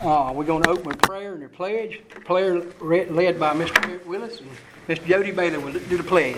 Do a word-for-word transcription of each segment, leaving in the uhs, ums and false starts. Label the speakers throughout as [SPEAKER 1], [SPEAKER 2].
[SPEAKER 1] Uh, we're going to open with prayer and the pledge. Prayer re- led by Mister Rick Willis, and Mister Jody Bailey will do the pledge.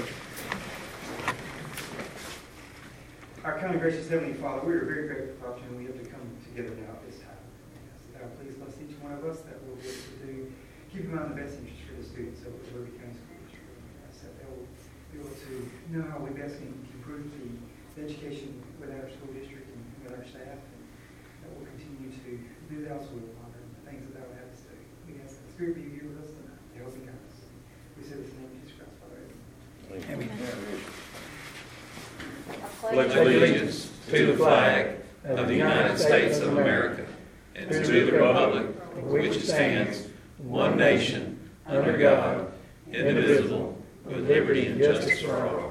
[SPEAKER 2] Our kind of gracious Heavenly Father, we are very grateful for the opportunity we have to come together now at this time. So that please bless each one of us, that we'll be able to do, keep in mind the best interest for the students of the Liberty County School District. So that we'll be able to know how we best can improve the, the education within our school district and with our staff, and that we'll continue to do Thou's will, Father, and the things that Thou would have us do. We ask that the Spirit be here with us tonight to help and guide us. We say this in the name of Jesus Christ, Father. Amen. Amen.
[SPEAKER 3] Pledge allegiance to the flag of the United States of America and to the republic for which it stands, one nation, under God, indivisible, with liberty and justice for all.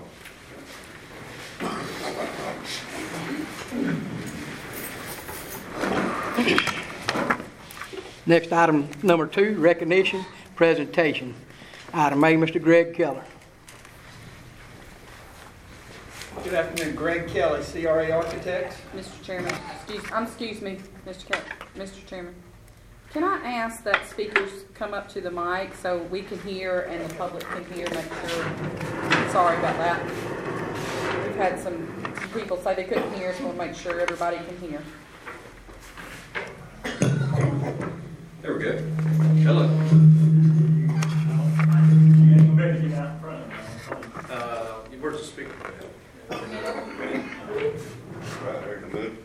[SPEAKER 1] Next, item number two, recognition, presentation. Item A, Mister Greg Keller.
[SPEAKER 2] Good afternoon, Greg Kelly, C R A Architects.
[SPEAKER 4] Mister Chairman, excuse, um, excuse me, Mister Ke- Mister Chairman. Can I ask that speakers come up to the mic so we can hear and the public can hear, make sure? Sorry about that. We've had some, some people say they couldn't hear, so we'll make sure everybody can hear.
[SPEAKER 3] There we go. Hello. Uh, where's the speaker?
[SPEAKER 5] Right there, the mood.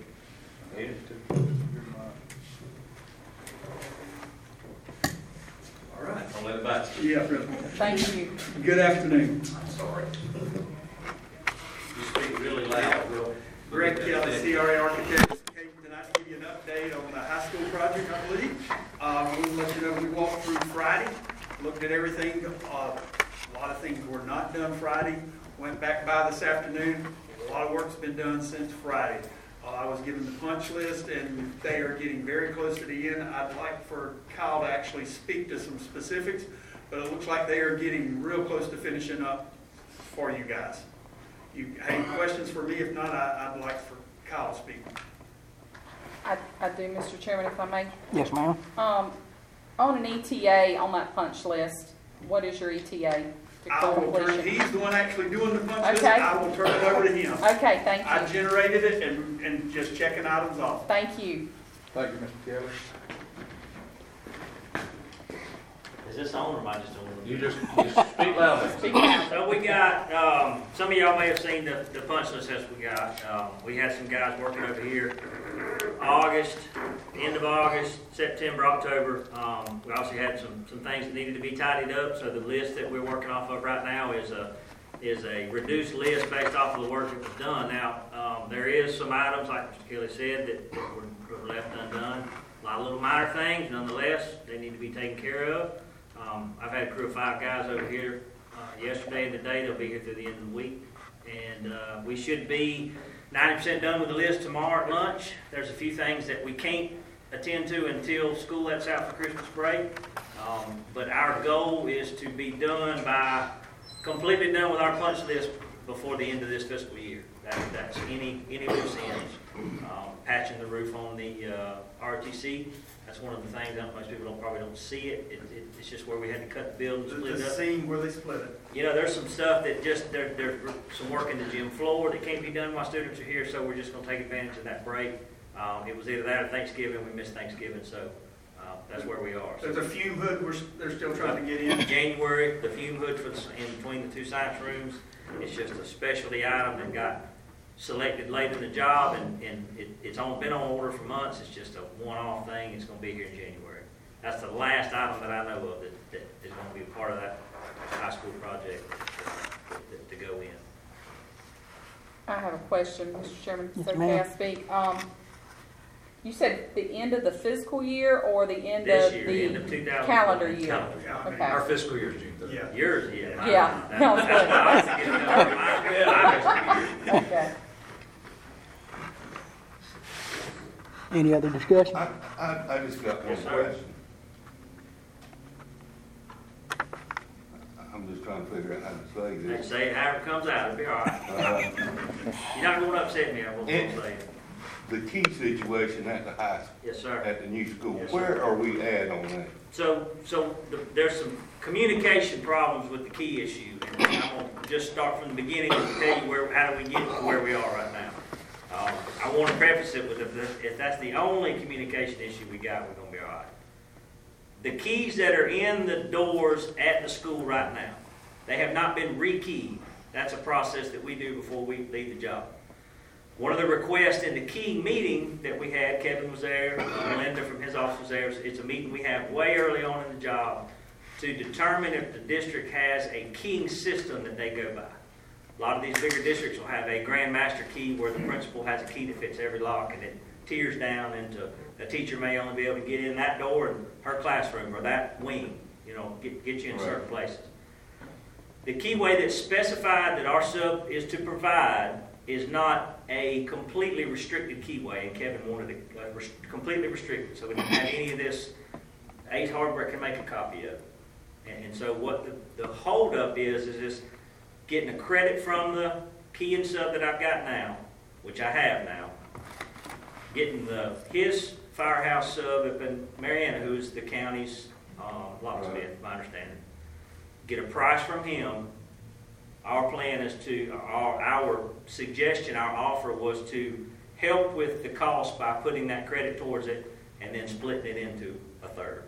[SPEAKER 3] All right, I'll let it bite.
[SPEAKER 2] Yeah.
[SPEAKER 4] Thank you.
[SPEAKER 2] Good afternoon.
[SPEAKER 3] I'm sorry. You speak really loud. We'll,
[SPEAKER 2] Greg Kelly, C R A Architects, came tonight to give you an update on the high school project, I believe. Uh, we'll let you know we walked through Friday, looked at everything. Uh, a lot of things were not done Friday. Went back by this afternoon. A lot of work's been done since Friday. Uh, I was given the punch list, and they are getting very close to the end. I'd like for Kyle to actually speak to some specifics, but it looks like they are getting real close to finishing up for you guys. You have any questions for me? If not, I, I'd like for Kyle to speak.
[SPEAKER 4] I, I do, Mister Chairman, if I may.
[SPEAKER 1] Yes, ma'am.
[SPEAKER 4] Um, on an E T A on that punch list, what is your E T A? to
[SPEAKER 2] I will turn,
[SPEAKER 4] completion?
[SPEAKER 2] he's the one actually doing the punch list.
[SPEAKER 4] Okay.
[SPEAKER 2] I will turn it over to him.
[SPEAKER 4] Okay, thank
[SPEAKER 2] I
[SPEAKER 4] you.
[SPEAKER 2] generated it and, and just checking items off.
[SPEAKER 4] Thank you.
[SPEAKER 6] Thank you, Mister Kelly.
[SPEAKER 7] Is this on or am I just on?
[SPEAKER 3] You just, just speak loudly.
[SPEAKER 4] Speak now.
[SPEAKER 7] So we got, um, some of y'all may have seen the, the punch list that we got. Um, we had some guys working over here August, end of August, September, October. Um, we also had some, some things that needed to be tidied up. So the list that we're working off of right now is a, is a reduced list based off of the work that was done. Now, um, there is some items, like Mister Kelly said, that, that were, were left undone. A lot of little minor things, nonetheless, they need to be taken care of. Um, I've had a crew of five guys over here uh, yesterday and today. They'll be here through the end of the week. And uh, we should be ninety percent done with the list tomorrow at lunch. There's a few things that we can't attend to until school lets out for Christmas break. Um, but our goal is to be done by, completely done with our punch list before the end of this fiscal year. That, that's any, any loose ends. Um, patching the roof on the uh, R T C. That's one of the things that most people don't, probably don't see it. It, it. It's just where we had to cut the building,
[SPEAKER 2] The,
[SPEAKER 7] split
[SPEAKER 2] the
[SPEAKER 7] it up.
[SPEAKER 2] scene where they split it.
[SPEAKER 7] You know, there's some stuff that just, there, there's some work in the gym floor that can't be done while students are here, so we're just going to take advantage of that break. Um, it was either that or Thanksgiving. We missed Thanksgiving, so uh, that's where we are.
[SPEAKER 2] There's a fume hood we're, they're still trying to get in.
[SPEAKER 7] January, the fume hood for the, in between the two science rooms, it's just a specialty item that got selected late in the job, and, and it, it's on, been on order for months. It's just a one-off thing. It's going to be here in January. That's the last item that I know of that, that is going to be a part of that high school project to, to go in.
[SPEAKER 4] I have a question, Mister Chairman.
[SPEAKER 1] Yes,
[SPEAKER 4] So can
[SPEAKER 1] ma'am.
[SPEAKER 4] I speak? Um, you said the end of the fiscal year or the end
[SPEAKER 7] This
[SPEAKER 4] of
[SPEAKER 7] year,
[SPEAKER 4] the
[SPEAKER 7] end of two thousand
[SPEAKER 4] calendar year?
[SPEAKER 7] Calendar.
[SPEAKER 2] Yeah,
[SPEAKER 4] Okay.
[SPEAKER 6] Our fiscal year is June thirtieth.
[SPEAKER 2] Yeah.
[SPEAKER 7] Yours, yeah. mine-
[SPEAKER 4] Yeah,
[SPEAKER 7] that-
[SPEAKER 4] sounds good.
[SPEAKER 7] that's why I was getting it done. Mine- mine-
[SPEAKER 4] Okay.
[SPEAKER 1] Any other discussion?
[SPEAKER 5] I, I, I just got one
[SPEAKER 7] Yes, sir.
[SPEAKER 5] question. I'm just trying to figure out how to say
[SPEAKER 7] They
[SPEAKER 5] this.
[SPEAKER 7] say it however it comes out, it'll be all right.
[SPEAKER 5] Uh,
[SPEAKER 7] You're not going to upset me, I will
[SPEAKER 5] It-
[SPEAKER 7] say it.
[SPEAKER 5] the key situation at the high,
[SPEAKER 7] Yes, sir.
[SPEAKER 5] at the new school,
[SPEAKER 7] Yes, sir.
[SPEAKER 5] where are we at on that?
[SPEAKER 7] So, so the- there's some communication problems with the key issue. And I'm gonna just start from the beginning and tell you where, how do we get to where we are right now. Um, I want to preface it with, if, if that's the only communication issue we got, we're gonna be all right. The keys that are in the doors at the school right now, they have not been rekeyed. That's a process that we do before we leave the job. One of the requests in the key meeting that we had, Kevin was there, Linda from his office was there, it's a meeting we have way early on in the job to determine if the district has a keying system that they go by. A lot of these bigger districts will have a Grand Master key where the principal has a key that fits every lock and it tears down into, a teacher may only be able to get in that door in her classroom or that wing, you know, get, get you in certain places. The keyway that's specified that our sub is to provide is not a completely restricted keyway, and Kevin wanted it uh, res- completely restricted, so we don't have any of this. Ace Hardware can make a copy of it. And, and so what the, the holdup is, is just getting a credit from the key and sub that I've got now, which I have now, getting the his firehouse sub up in Marietta, who's the county's uh, locksmith, my understanding. Get a price from him. Our plan is to, our, our suggestion, our offer was to help with the cost by putting that credit towards it and then splitting it into a third.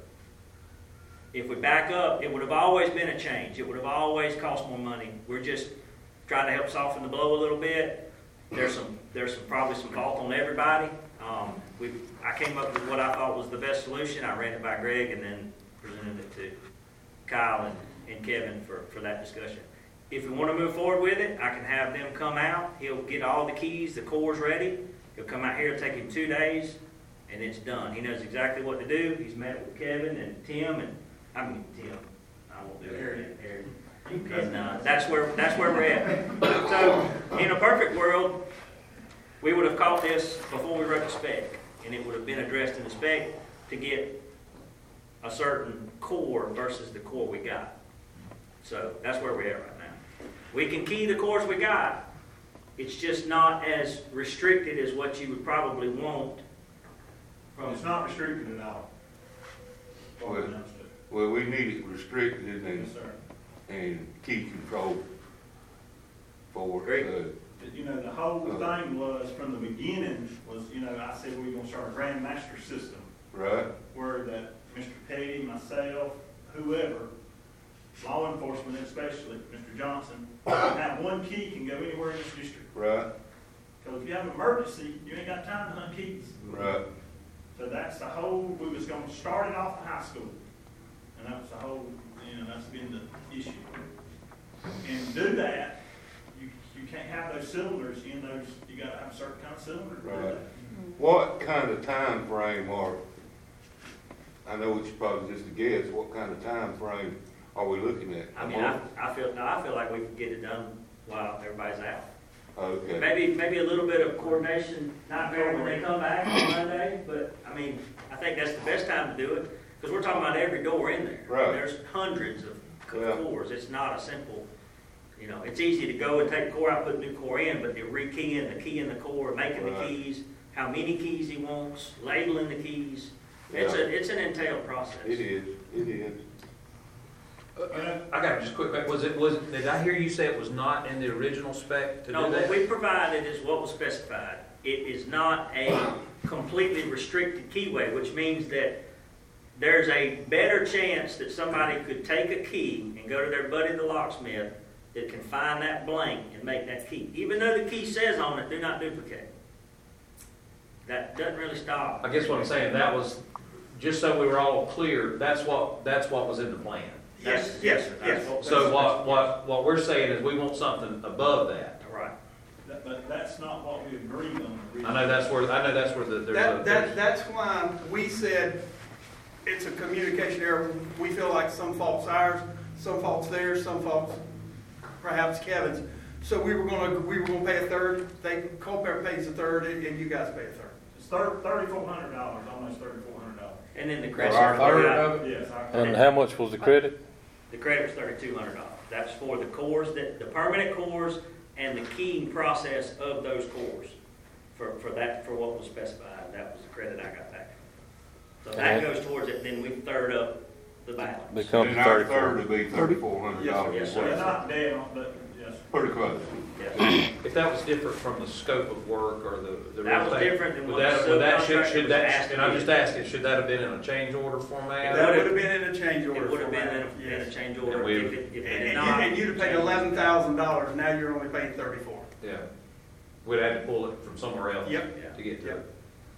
[SPEAKER 7] If we back up, it would have always been a change. It would have always cost more money. We're just trying to help soften the blow a little bit. There's some, there's some probably some fault on everybody. Um, we, I came up with what I thought was the best solution. I ran it by Greg and then presented it to Kyle and, and Kevin for, for that discussion. If we want to move forward with it, I can have them come out. He'll get all the keys, the cores ready. He'll come out here, it'll take him two days, and it's done. He knows exactly what to do. He's met with Kevin and Tim, and I mean Tim. I won't do it. Aaron. And uh, that's where that's where we're at. So, in a perfect world, we would have caught this before we wrote the spec, and it would have been addressed in the spec to get a certain core versus the core we got. So that's where we're at right now. We can key the cores we got. It's just not as restricted as what you would probably want. From
[SPEAKER 6] It's not restricted at all.
[SPEAKER 5] Well, well, we need it restricted and,
[SPEAKER 6] Yes, sir.
[SPEAKER 5] and key control for,
[SPEAKER 7] Great.
[SPEAKER 5] uh,
[SPEAKER 6] You know, the whole thing was, from the beginning, was, you know, I said we were gonna start a Grand Master system,
[SPEAKER 5] right?
[SPEAKER 6] where that Mister Petty, myself, whoever, law enforcement especially, Mister Johnson, have one key can go anywhere in this district.
[SPEAKER 5] Right,
[SPEAKER 6] Because if you have an emergency, you ain't got time to hunt keys.
[SPEAKER 5] right.
[SPEAKER 6] So that's the whole, we was gonna start it off in high school. And that was the whole, you know, that's been the issue. And to do that, you, you can't have those cylinders in those, you gotta have a certain kind of cylinder to do
[SPEAKER 5] Right.
[SPEAKER 6] that.
[SPEAKER 5] What kind of time frame are, I know it's probably just a guess, what kind of time frame are we looking at?
[SPEAKER 7] I mean, I, I feel no, I feel like we can get it done while everybody's out.
[SPEAKER 5] Okay,
[SPEAKER 7] Maybe maybe a little bit of coordination, not there when they come back on Monday, but I mean, I think that's the best time to do it because we're talking about every door in there.
[SPEAKER 5] Right.
[SPEAKER 7] There's hundreds of co-
[SPEAKER 5] Yeah.
[SPEAKER 7] cores. It's not a simple, you know, it's easy to go and take the core out, put a new core in, but the rekeying, the key in the core, making the
[SPEAKER 5] Right.
[SPEAKER 7] keys, how many keys he wants, labeling the keys. It's
[SPEAKER 5] Yeah.
[SPEAKER 7] a it's an entailed process.
[SPEAKER 5] it is, it is.
[SPEAKER 3] I got just a quick, que- was it, was, did I hear you say it was not in the original spec to
[SPEAKER 7] No,
[SPEAKER 3] do
[SPEAKER 7] what
[SPEAKER 3] that?
[SPEAKER 7] we provided is what was specified. It is not a completely restricted keyway, which means that there's a better chance that somebody could take a key and go to their buddy the locksmith that can find that blank and make that key. Even though the key says on it, do not duplicate. That doesn't really stop.
[SPEAKER 3] I guess what I'm saying, that was, just so we were all clear, that's what, that's what was in the plan.
[SPEAKER 7] That's-
[SPEAKER 2] Yes,
[SPEAKER 7] sir,
[SPEAKER 2] yes,
[SPEAKER 7] that's what-
[SPEAKER 3] So what, what, what we're saying is we want something above that.
[SPEAKER 7] Right.
[SPEAKER 6] That- But that's not what we agreed on originally.
[SPEAKER 3] I know that's where, I know that's where the, there's
[SPEAKER 2] That, that,
[SPEAKER 3] a,
[SPEAKER 2] that's why we said it's a communication error. We feel like some fault's ours, some fault's theirs, some fault's perhaps Kevin's. So we were gonna, we were gonna pay a third, they, Culpeper pays a third, and and you guys pay a third.
[SPEAKER 6] It's thir- thirty-four hundred dollars, almost thirty-four hundred dollars.
[SPEAKER 7] And then the
[SPEAKER 1] For
[SPEAKER 7] credit.
[SPEAKER 1] our third of it?
[SPEAKER 6] Yes, I.
[SPEAKER 8] And how much was the credit?
[SPEAKER 7] The credit was thirty-two hundred dollars. That's for the cores, that the permanent cores and the keying process of those cores. for, for that, for what was specified. That was the credit I got back. So that goes towards it, then we third up the balance.
[SPEAKER 3] Becomes
[SPEAKER 5] And our third
[SPEAKER 3] thirty-four.
[SPEAKER 5] would be thirty-four hundred dollars.
[SPEAKER 7] Yes, sir.
[SPEAKER 6] They're
[SPEAKER 7] Yes, sir.
[SPEAKER 6] not down, but, yes.
[SPEAKER 5] Pretty close.
[SPEAKER 7] Yeah.
[SPEAKER 3] If that was different from the scope of work or the, the.
[SPEAKER 7] That was
[SPEAKER 3] real thing,
[SPEAKER 7] different than
[SPEAKER 3] would
[SPEAKER 7] what
[SPEAKER 3] that-
[SPEAKER 7] the
[SPEAKER 3] would that- should-
[SPEAKER 7] subcontractor
[SPEAKER 3] should
[SPEAKER 7] was
[SPEAKER 3] that-
[SPEAKER 7] asked to
[SPEAKER 3] And I'm
[SPEAKER 7] do.
[SPEAKER 3] just asking, should that have been in a change order format?
[SPEAKER 2] That would have been in a change order.
[SPEAKER 7] It would have been in
[SPEAKER 2] format,
[SPEAKER 7] a, in a
[SPEAKER 2] yes.
[SPEAKER 7] change order
[SPEAKER 3] And we-
[SPEAKER 7] if it, if it
[SPEAKER 2] And,
[SPEAKER 7] had
[SPEAKER 2] and
[SPEAKER 7] not.
[SPEAKER 2] you- and you'd have paid eleven thousand dollars, now you're only paying thirty-four.
[SPEAKER 3] Yeah. We'd have to pull it from somewhere else.
[SPEAKER 2] Yep.
[SPEAKER 7] Yeah.
[SPEAKER 3] To get to
[SPEAKER 2] Yep.
[SPEAKER 3] it.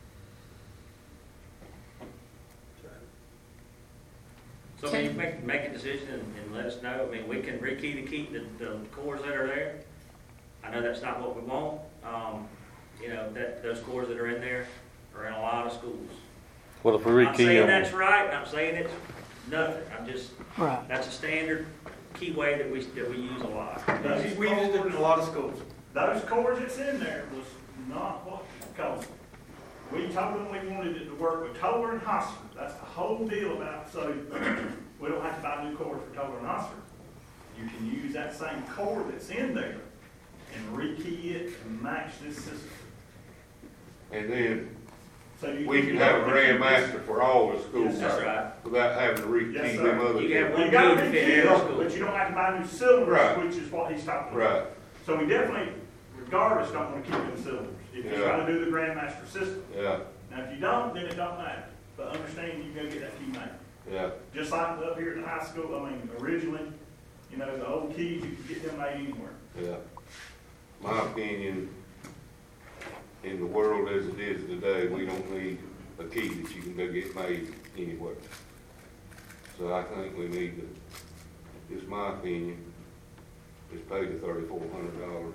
[SPEAKER 7] So I mean, make, make a decision and, and let us know. I mean, we can rekey the key, the, the cores that are there. I know that's not what we want. Um, you know, that, those cores that are in there are in a lot of schools.
[SPEAKER 3] Well, if we
[SPEAKER 7] Not saying that's right, not saying it's nothing. I'm just,
[SPEAKER 1] Right.
[SPEAKER 7] that's a standard key way that we, that we use a lot.
[SPEAKER 6] Those
[SPEAKER 2] We used it in a
[SPEAKER 6] cores,
[SPEAKER 2] lot of schools.
[SPEAKER 6] those cores that's in there was not what, because we told them we wanted it to work with Toller and Hosford. That's the whole deal about, so we don't have to buy new cores for Toller and Hosford. You can use that same core that's in there and rekey it and match this system.
[SPEAKER 5] And then
[SPEAKER 6] So you
[SPEAKER 5] we can have a grand master for all the schools.
[SPEAKER 6] Yes,
[SPEAKER 7] That's right.
[SPEAKER 5] Without having to
[SPEAKER 6] Yes,
[SPEAKER 5] rekey
[SPEAKER 6] sir.
[SPEAKER 5] them other.
[SPEAKER 7] You can have
[SPEAKER 5] two.
[SPEAKER 7] one
[SPEAKER 6] You gotta
[SPEAKER 7] key to fit
[SPEAKER 6] rekey
[SPEAKER 7] every
[SPEAKER 6] it,
[SPEAKER 7] school.
[SPEAKER 6] but you don't have to buy new cylinders,
[SPEAKER 5] Right.
[SPEAKER 6] which is what he's talking about.
[SPEAKER 5] Right,
[SPEAKER 6] So we definitely, regardless, don't want to keep it in cylinders. If you're
[SPEAKER 5] Yeah.
[SPEAKER 6] trying to do the Grandmaster system.
[SPEAKER 5] yeah,
[SPEAKER 6] Now, if you don't, then it don't matter. But understand, you go get that key made.
[SPEAKER 5] yeah.
[SPEAKER 6] Just like up here at the high school, I mean, originally, you know, the old keys, you could get them made anywhere.
[SPEAKER 5] Yeah. My opinion, in the world as it is today, we don't need a key that you can go get made anywhere. So I think we need to, just my opinion, just pay the thirty-four hundred dollars.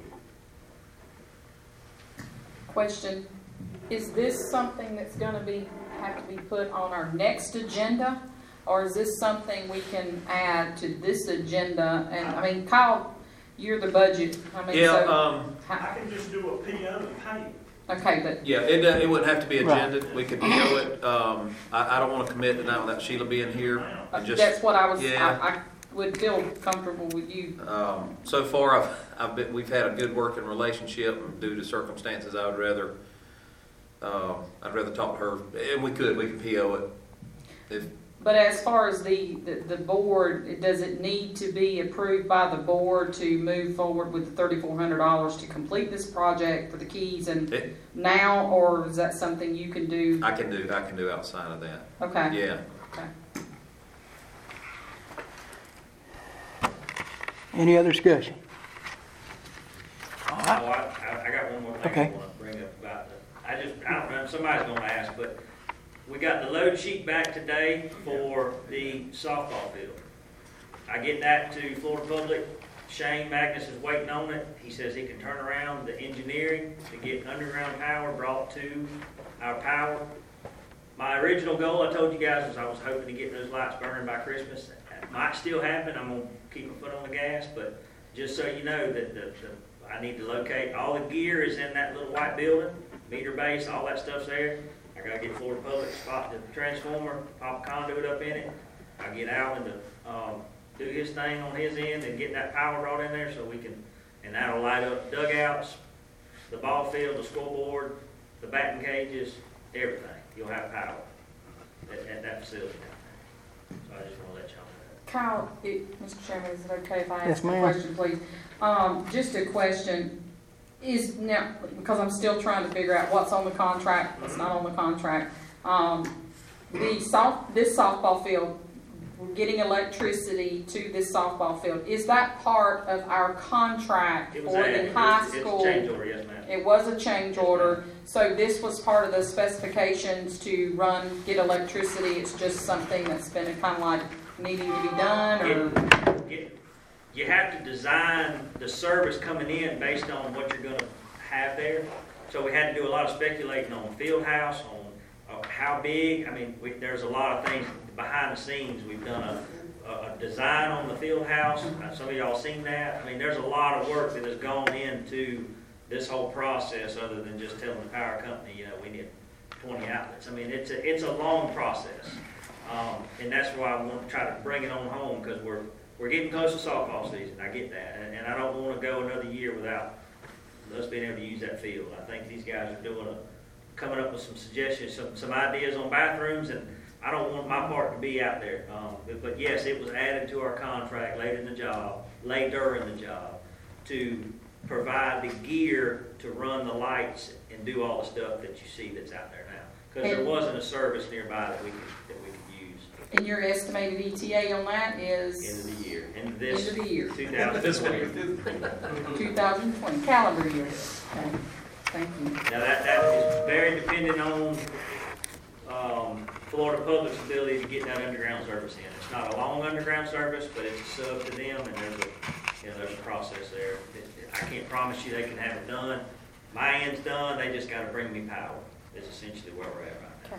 [SPEAKER 4] Question, is this something that's gonna be, have to be put on our next agenda? Or is this something we can add to this agenda? And, I mean, Kyle, you're the budget, I mean,
[SPEAKER 3] Yeah,
[SPEAKER 4] so.
[SPEAKER 3] um,
[SPEAKER 4] how-
[SPEAKER 6] I can just do a P O and pay it.
[SPEAKER 4] Okay, but,
[SPEAKER 3] yeah, it, uh, it wouldn't have to be
[SPEAKER 1] Right.
[SPEAKER 3] agended. We could P O it. Um, I, I don't wanna commit tonight without Sheila being here.
[SPEAKER 6] Now,
[SPEAKER 3] And just,
[SPEAKER 4] that's what I was,
[SPEAKER 3] yeah.
[SPEAKER 4] I, I would feel comfortable with you.
[SPEAKER 3] um, so far, I've, I've been, we've had a good working relationship, and due to circumstances, I would rather, uh, I'd rather talk to her, and we could, we could P O it. If,
[SPEAKER 4] But as far as the, the, the board, does it need to be approved by the board to move forward with the thirty-four hundred dollars to complete this project for the keys and
[SPEAKER 3] it,
[SPEAKER 4] now, or is that something you can do?
[SPEAKER 3] I can do, I can do outside of that.
[SPEAKER 4] Okay.
[SPEAKER 3] Yeah.
[SPEAKER 4] Okay.
[SPEAKER 1] Any other discussion?
[SPEAKER 7] Oh, I, I, I got one more thing
[SPEAKER 1] Okay.
[SPEAKER 7] I want to bring up about the, I just, I don't know, somebody's gonna ask, but we got the load sheet back today for the softball field. I get that to Florida Public, Shane Magnus is waiting on it. He says he can turn around the engineering to get underground power brought to our power. My original goal, I told you guys, was I was hoping to get those lights burning by Christmas. That might still happen, I'm gonna keep a foot on the gas, but just so you know that the, the, I need to locate, all the gear is in that little white building, meter base, all that stuff's there. I gotta get Florida Public, spot the transformer, pop a conduit up in it. I get Alvin to, um, do his thing on his end and get that power brought in there so we can, and that'll light up dugouts, the ball field, the scoreboard, the batting cages, everything. You'll have power at, at that facility down there. So I just wanna let y'all know that.
[SPEAKER 4] Kyle, it, Mister Chairman, is it okay if I
[SPEAKER 1] Yes,
[SPEAKER 4] ask a
[SPEAKER 1] ma'am.
[SPEAKER 4] question, please? Um, just a question, is now, because I'm still trying to figure out what's on the contract, what's not on the contract. Um, the soft, this softball field, we're getting electricity to this softball field. Is that part of our contract
[SPEAKER 7] It was
[SPEAKER 4] for
[SPEAKER 7] added,
[SPEAKER 4] the
[SPEAKER 7] it
[SPEAKER 4] high
[SPEAKER 7] was, it was
[SPEAKER 4] school?
[SPEAKER 7] a change order, yes ma'am.
[SPEAKER 4] It was a change order, so this was part of the specifications to run, get electricity. It's just something that's been kind of like needing to be done, or?
[SPEAKER 7] Get- You have to design the service coming in based on what you're gonna have there. So we had to do a lot of speculating on field house, on uh, how big. I mean, we, there's a lot of things behind the scenes. We've done a, a, a design on the field house. Uh, Some of y'all seen that. I mean, there's a lot of work that has gone into this whole process other than just telling the power company, you know, we need twenty outlets. I mean, it's a, it's a long process. Um, and that's why I want to try to bring it on home, because we're, we're getting close to softball season. I get that. And, and I don't want to go another year without us being able to use that field. I think these guys are doing a, coming up with some suggestions, some, some ideas on bathrooms, and I don't want my part to be out there. Um, but, but yes, it was added to our contract late in the job, later in the job, to provide the gear to run the lights and do all the stuff that you see that's out there now. Because there wasn't a service nearby that we could, that we could use.
[SPEAKER 4] And your estimated E T A on that is?
[SPEAKER 7] End of the year. End of this.
[SPEAKER 4] End of the year.
[SPEAKER 7] two thousand twenty.
[SPEAKER 4] two thousand twenty, calendar year. Okay, thank you.
[SPEAKER 7] Now, that, that is very dependent on, um, Florida Public's ability to get that underground service in. It's not a long underground service, but it's a sub to them, and there's a, you know, there's a process there. It- I can't promise you they can have it done. My end's done, they just gotta bring me power, is essentially where we're at right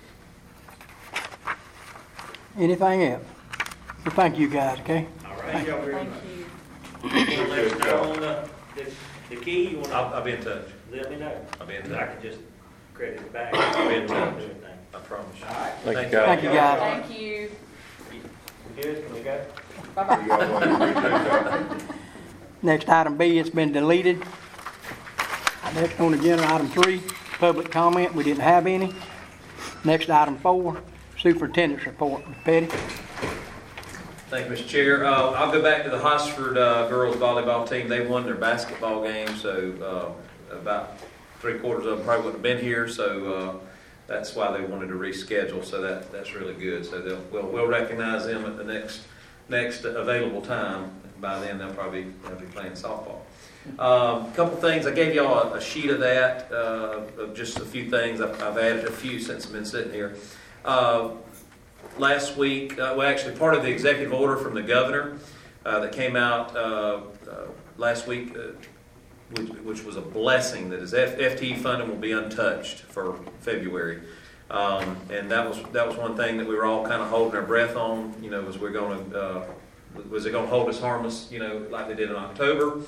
[SPEAKER 7] now.
[SPEAKER 4] Okay.
[SPEAKER 1] Anything else? Well, thank you guys, okay?
[SPEAKER 7] All right.
[SPEAKER 2] Thank y'all very
[SPEAKER 4] Thank
[SPEAKER 2] much.
[SPEAKER 4] you.
[SPEAKER 7] You wanna let us know on the, the, the key, you
[SPEAKER 3] I'll,
[SPEAKER 7] wanna
[SPEAKER 3] I'll be in touch.
[SPEAKER 7] let me know?
[SPEAKER 3] I'll be in
[SPEAKER 7] 'Cause I
[SPEAKER 3] touch.
[SPEAKER 7] can just credit it back.
[SPEAKER 3] I'll be in touch.
[SPEAKER 7] Do anything.
[SPEAKER 3] I promise you.
[SPEAKER 7] All right.
[SPEAKER 3] Thank you.
[SPEAKER 1] Thank you, guys.
[SPEAKER 4] Thank you.
[SPEAKER 7] We good? Can we go?
[SPEAKER 4] Bye-bye.
[SPEAKER 1] Next item B, it's been deleted. Next on agenda, item three, public comment, we didn't have any. Next item four, superintendent's report. Petty?
[SPEAKER 3] Thank you, Mister Chair. Uh, I'll go back to the Hosford uh, girls volleyball team. They won their basketball game, so uh, about three quarters of them probably wouldn't have been here, so uh, that's why they wanted to reschedule. So that that's really good. So they'll we'll, we'll recognize them at the next next available time. By then, they'll probably they'll be playing softball. A um, couple things. I gave y'all a, a sheet of that, uh, of just a few things. I've, I've added a few since I've been sitting here. Uh, last week, uh, well, actually, part of the executive order from the governor uh, that came out uh, uh, last week, uh, which, which was a blessing, that his F- FTE funding will be untouched for February. Um, and that was that was one thing that we were all kind of holding our breath on. You know, was we're going to uh, was it going to hold us harmless? You know, like they did in October.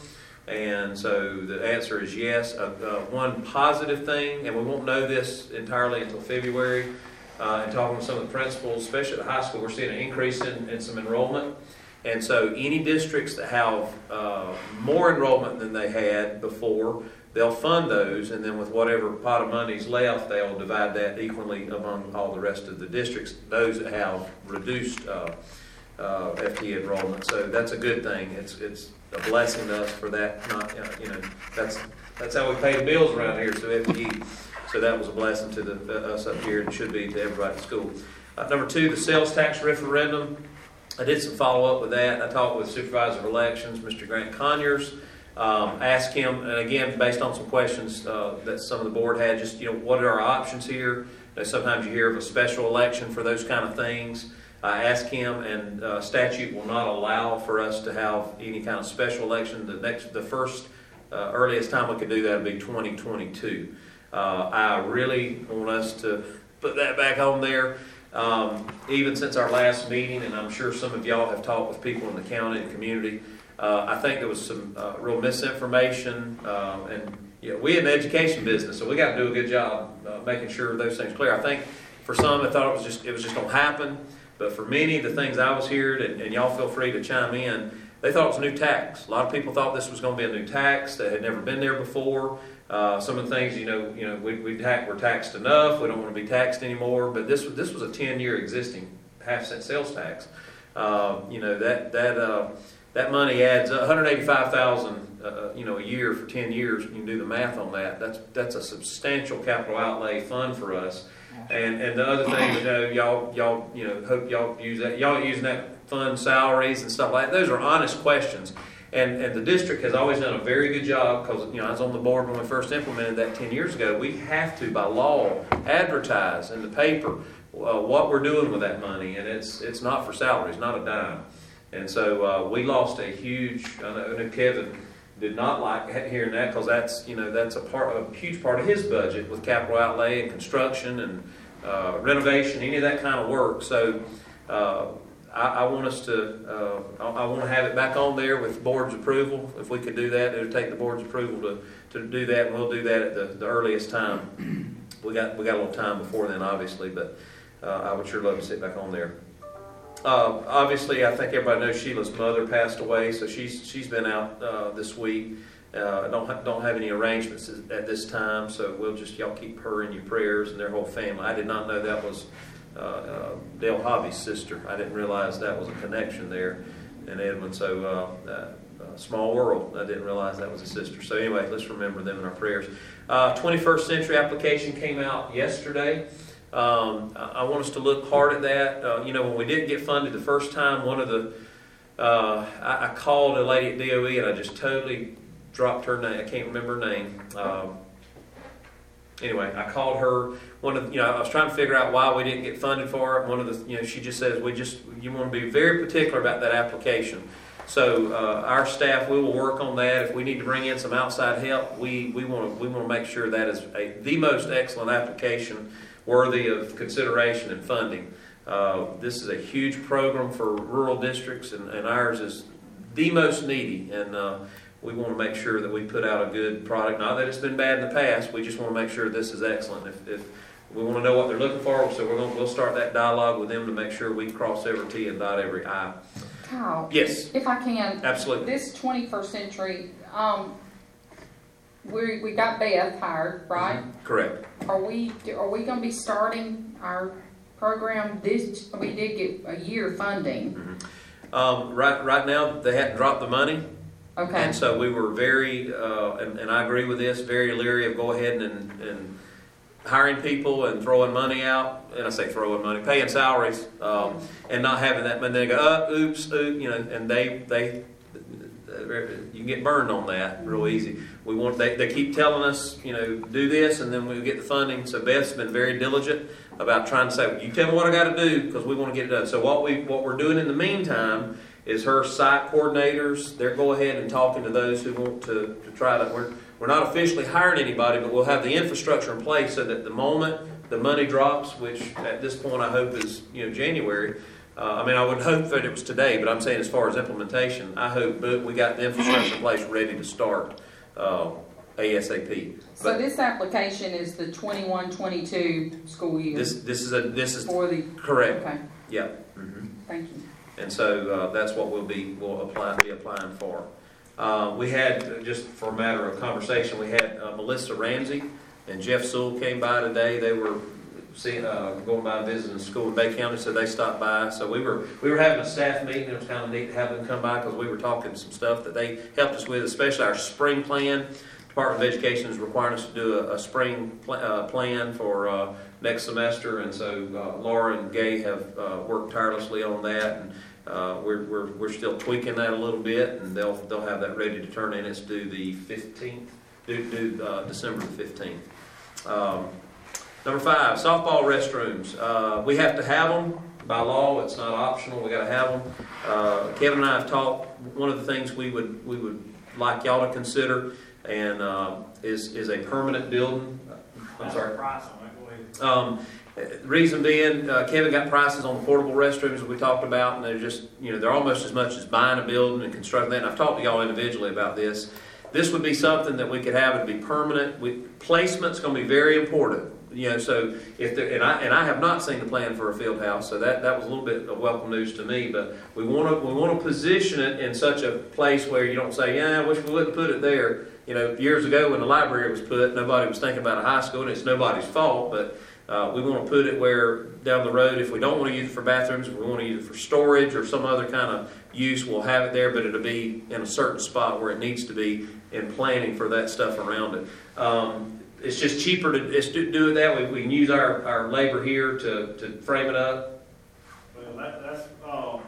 [SPEAKER 3] And so the answer is yes. Uh, uh, one positive thing, and we won't know this entirely until February, uh, and talking to some of the principals, especially at the high school, we're seeing an increase in, in some enrollment. And so any districts that have uh, more enrollment than they had before, they'll fund those, and then with whatever pot of money's left, they'll divide that equally among all the rest of the districts, those that have reduced uh, uh, F T E enrollment. So that's a good thing. It's it's a blessing to us for that. Not you know that's that's how we pay the bills around here. So F T E. So that was a blessing to the uh, us up here, and should be to everybody at school. Uh, number two, the sales tax referendum. I did some follow up with that. I talked with Supervisor of Elections, Mister Grant Conyers. Um, asked him, and again, based on some questions uh, that some of the board had, just, you know, what are our options here? You know, sometimes you hear of a special election for those kind of things. I asked him, and uh, statute will not allow for us to have any kind of special election. The next, the first uh, earliest time we could do that would be twenty twenty-two. Uh, I really want us to put that back on there. Um, even since our last meeting, and I'm sure some of y'all have talked with people in the county and community, uh, I think there was some uh, real misinformation, um, and you know, we in the education business, so we got to do a good job uh, making sure those things are clear. I think for some, I thought it was just it was just going to happen, but for many, the things I was hearing, and, and y'all feel free to chime in, they thought it was a new tax. A lot of people thought this was going to be a new tax that had never been there before. Uh, some of the things, you know, you know, we we ta- we're taxed enough. We don't want to be taxed anymore. But this this was a ten-year existing half-cent sales tax. Uh, you know that that uh, that money adds one hundred eighty-five thousand dollars, uh, you know, a year for ten years. You can do the math on that. That's that's a substantial capital outlay fund for us. And and the other thing, you know, y'all y'all you know hope y'all use that. Y'all using that fund salaries and stuff like that. Those are honest questions. And and the district has always done a very good job because, you know, I was on the board when we first implemented that ten years ago. We have to, by law, advertise in the paper uh, what we're doing with that money. And it's it's not for salaries, not a dime. And so uh, we lost a huge, I know, I know Kevin did not like hearing that because that's, you know, that's a part, a huge part of his budget with capital outlay and construction and uh, renovation, any of that kind of work. So uh, I, I want us to, uh, I, I want to have it back on there with board's approval. If we could do that, it would take the board's approval to, to do that, and we'll do that at the, the earliest time. We got we got a little time before then, obviously, but uh, I would sure love to sit back on there. Uh, obviously, I think everybody knows Sheila's mother passed away, so she's she's been out uh, this week. Uh, don't ha- don't have any arrangements at this time, so we'll just y'all keep her in your prayers and their whole family. I did not know that was uh, uh, Dale Hobby's sister. I didn't realize that was a connection there in Edmond. So uh, uh, uh, small world. I didn't realize that was a sister. So anyway, let's remember them in our prayers. Uh, twenty-first century application came out yesterday. Um, I, I want us to look hard at that. Uh, you know, when we didn't get funded the first time, one of the uh, I, I called a lady at D O E and I just totally dropped her name. I can't remember her name. Um, anyway, I called her. One of the, you know, I was trying to figure out why we didn't get funded for it. One of the, you know, she just says we just you want to be very particular about that application. So uh, our staff, we will work on that. If we need to bring in some outside help, we we want to we want to make sure that is a, the most excellent application, worthy of consideration and funding. Uh, this is a huge program for rural districts, and, and ours is the most needy. And uh, we want to make sure that we put out a good product. Not that it's been bad in the past. We just want to make sure this is excellent. If, if we want to know what they're looking for, so we're going to, we'll start that dialogue with them to make sure we cross every T and dot every I.
[SPEAKER 4] Kyle,
[SPEAKER 3] Yes,
[SPEAKER 4] if I can,
[SPEAKER 3] absolutely.
[SPEAKER 4] this twenty-first century, um, we we got Beth hired, right?
[SPEAKER 3] Correct.
[SPEAKER 4] Are we are we going to be starting our program this? We did get a year funding.
[SPEAKER 3] Mm-hmm. Um, right, right now they hadn't dropped the money,
[SPEAKER 4] Okay.
[SPEAKER 3] and so we were very, uh, and, and I agree with this, very leery of go ahead and, and hiring people and throwing money out. And I say throwing money, paying salaries, um, and not having that. And they go, uh, oops, oops, you know, and they they. You can get burned on that real easy. We want they, they keep telling us, you know, do this, and then we get the funding. So Beth's been very diligent about trying to say, you tell me what I got to do because we want to get it done. So what we what we're doing in the meantime is her site coordinators. They're go ahead and talking to those who want to, to try to. We're we're not officially hiring anybody, but we'll have the infrastructure in place so that the moment the money drops, which at this point I hope is you know January. Uh, I mean, I would hope that it was today, but I'm saying as far as implementation, I hope that we got the infrastructure in place ready to start uh, ASAP.
[SPEAKER 4] So
[SPEAKER 3] But
[SPEAKER 4] this application is the twenty-one twenty-two school year
[SPEAKER 3] this this is a this is
[SPEAKER 4] for the
[SPEAKER 3] correct.
[SPEAKER 4] Okay,
[SPEAKER 3] Yeah. Mm-hmm.
[SPEAKER 4] thank you.
[SPEAKER 3] And so uh, that's what we'll be we'll apply be applying for. Uh, we had uh, just for a matter of conversation, we had uh, Melissa Ramsey and Jeff Sewell came by today. They were. See, uh, going by visiting school in Bay County, so they stopped by. So we were we were having a staff meeting. It was kind of neat to have them come by because we were talking some stuff that they helped us with, especially our spring plan. Department of Education is requiring us to do a, a spring pl- uh, plan for uh, next semester, and so uh, Laura and Gay have uh, worked tirelessly on that, and uh, we're, we're we're still tweaking that a little bit, and they'll they'll have that ready to turn in. It's due the fifteenth, due, due uh, December the fifteenth. Um, Number five, softball restrooms. Uh, we have to have them by law. It's not optional. We got to have them. Uh, Kevin and I have talked. One of the things we would we would like y'all to consider, and uh, is is a permanent building. I'm sorry.
[SPEAKER 6] Price on that. Go ahead.
[SPEAKER 3] Um, reason being, uh, Kevin got prices on the portable restrooms that we talked about, and they're just you know they're almost as much as buying a building and constructing that. And I've talked to y'all individually about this. This would be something that we could have and be permanent. We, placement's going to be very important. You know, so if there, and I and I have not seen the plan for a field house, so that, that was a little bit of welcome news to me. But we want to we want to position it in such a place where you don't say, yeah, I wish we wouldn't put it there. You know, years ago when the library was put, nobody was thinking about a high school, and it's nobody's fault. But uh, we want to put it where down the road, if we don't want to use it for bathrooms, if we want to use it for storage or some other kind of use, we'll have it there. But it'll be in a certain spot where it needs to be in planning for that stuff around it. Um, It's just cheaper to just do, do it that way. We can use our, our labor here to, to frame it up.
[SPEAKER 6] Well, that, that's, uh,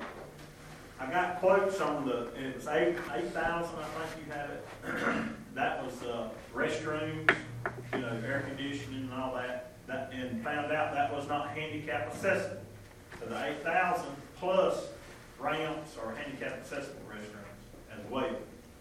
[SPEAKER 6] I got quotes on the, and it was eight, eight thousand, I think you had it. That was, uh, restrooms, you know, air conditioning and all that, that, and found out that was not handicap accessible. So the eight thousand plus ramps or handicap accessible restrooms as well.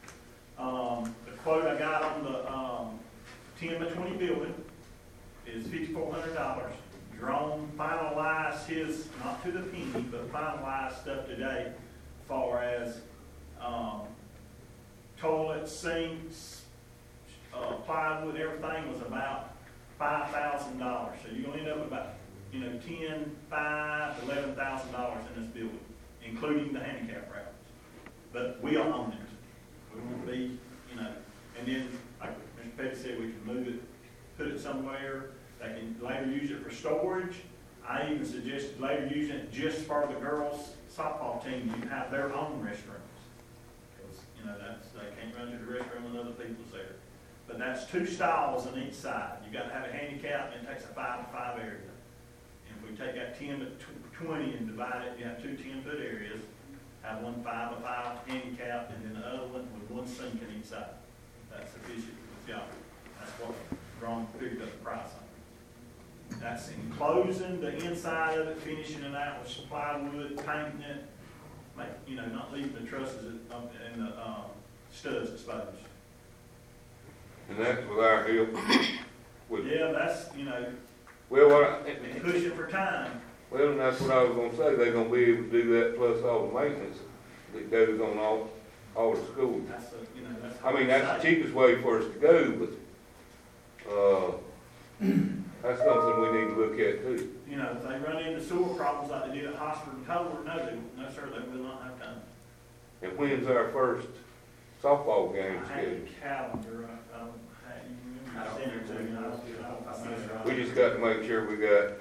[SPEAKER 6] Um, the quote I got on the, um, ten by twenty building is fifty-four hundred dollars. Jerome finalized his, not to the penny, but finalized stuff today as far as um, toilets, sinks, uh, plywood, everything was about five thousand dollars. So you're going to end up with about, you know, ten, five, eleven thousand dollars in this building, including the handicap ramps. But we own it. We won't be, you know, And then, like Mister Petty said, we can move it, put it somewhere, they can later use it for storage. I even suggested later using it just for the girls softball team, you have their own restrooms. Because, you know, that's, they can't run to the restroom when other people's there. But that's two stalls on each side. You gotta have a handicap, and it takes a five to five area. And if we take that ten to twenty and divide it, you have two ten-foot areas, have one five to five handicap, and then the other one with one sink on each side. That's sufficient with y'all. That's what Ron figured up the price on. That's enclosing the inside of it, finishing it out with plywood, painting it, make, you know, not leaving the trusses up and the, um, studs exposed.
[SPEAKER 5] And that's with our help. With,
[SPEAKER 6] Yeah, that's, you know,
[SPEAKER 5] well, what I,
[SPEAKER 6] and pushing for time.
[SPEAKER 5] well, and that's what I was gonna say, they're gonna be able to do that plus all the maintenance that goes on all, all the schools.
[SPEAKER 6] That's the, you know, that's.
[SPEAKER 5] I mean, that's the cheapest way for us to go, but, uh, that's something we need to look at too.
[SPEAKER 6] You know, if they run into sewer problems like they did at Hosford and Colbert, no, they, no, sir, they will not have time.
[SPEAKER 5] And when's our first softball game
[SPEAKER 6] I have
[SPEAKER 5] scheduled?
[SPEAKER 6] a calendar, I, I don't, have you remember, send it to me, I don't, I don't, I don't know.
[SPEAKER 5] We just got to make sure we got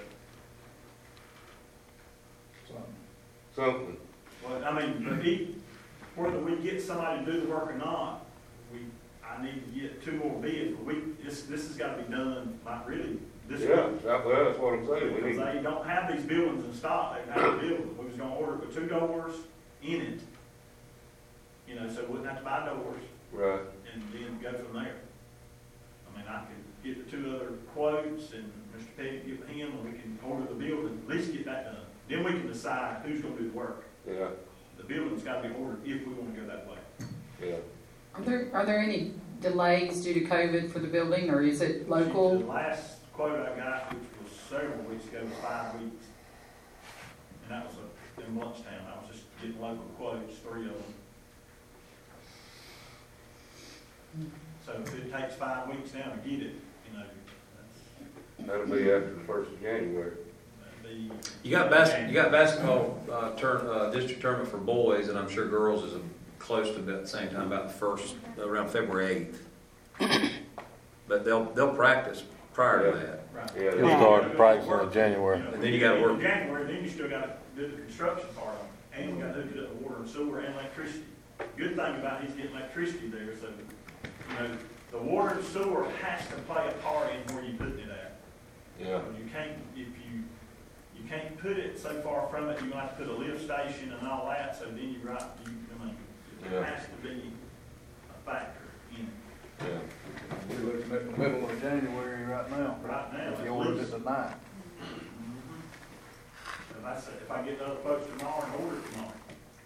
[SPEAKER 5] something.
[SPEAKER 6] Well, I mean, but he, whether we get somebody to do the work or not, we, I need to get two more bids, but we, this, this has gotta be done, like, really, this week.
[SPEAKER 5] Yeah, that, well, that's what I'm saying, we
[SPEAKER 6] Because
[SPEAKER 5] need,
[SPEAKER 6] they don't have these buildings in stock, they have to build them, we was gonna order it with two doors in it. You know, so we wouldn't have to buy doors
[SPEAKER 5] right,
[SPEAKER 6] and then go from there. I mean, I could get the two other quotes and Mister Petty give him, and we can order the building, at least get that done. Then we can decide who's gonna do the work.
[SPEAKER 5] yeah,
[SPEAKER 6] The building's gotta be ordered if we wanna go that way.
[SPEAKER 5] yeah.
[SPEAKER 4] Are there, are there any delays due to COVID for the building, or is it
[SPEAKER 6] The
[SPEAKER 4] local?
[SPEAKER 6] last quote I got, which was several weeks ago, was five weeks. And that was a, in Lunchtown, I was just getting local quotes, three of them. So if it takes five weeks now to get it, you know, that's,
[SPEAKER 5] That'll be after the first of January.
[SPEAKER 6] that'd be.
[SPEAKER 3] You got bas, you got basketball, uh, turn, uh, district tournament for boys, and I'm sure girls is close to about the same time, about the first, around February eighth. But they'll, they'll practice prior to that.
[SPEAKER 6] Right.
[SPEAKER 5] Yeah,
[SPEAKER 8] You'll start practicing in January.
[SPEAKER 6] You know,
[SPEAKER 3] And then you gotta work.
[SPEAKER 6] In January, then you still gotta do the construction part of it, and you gotta hook it up with water and sewer and electricity. Good thing about he's getting electricity there, so, you know, the water and sewer has to play a part in where you putting it at.
[SPEAKER 5] yeah,
[SPEAKER 6] You can't, if you, you can't put it so far from it, you might have to put a lift station and all that, so then you right, you, I mean,
[SPEAKER 5] Yeah.
[SPEAKER 6] it has to be a factor in it.
[SPEAKER 5] yeah.
[SPEAKER 8] We're looking at the middle of January right now.
[SPEAKER 6] Right now,
[SPEAKER 8] If
[SPEAKER 6] at
[SPEAKER 8] you ordered
[SPEAKER 6] least.
[SPEAKER 8] it tonight.
[SPEAKER 6] If I say, if I get the other folks tomorrow and order it tomorrow.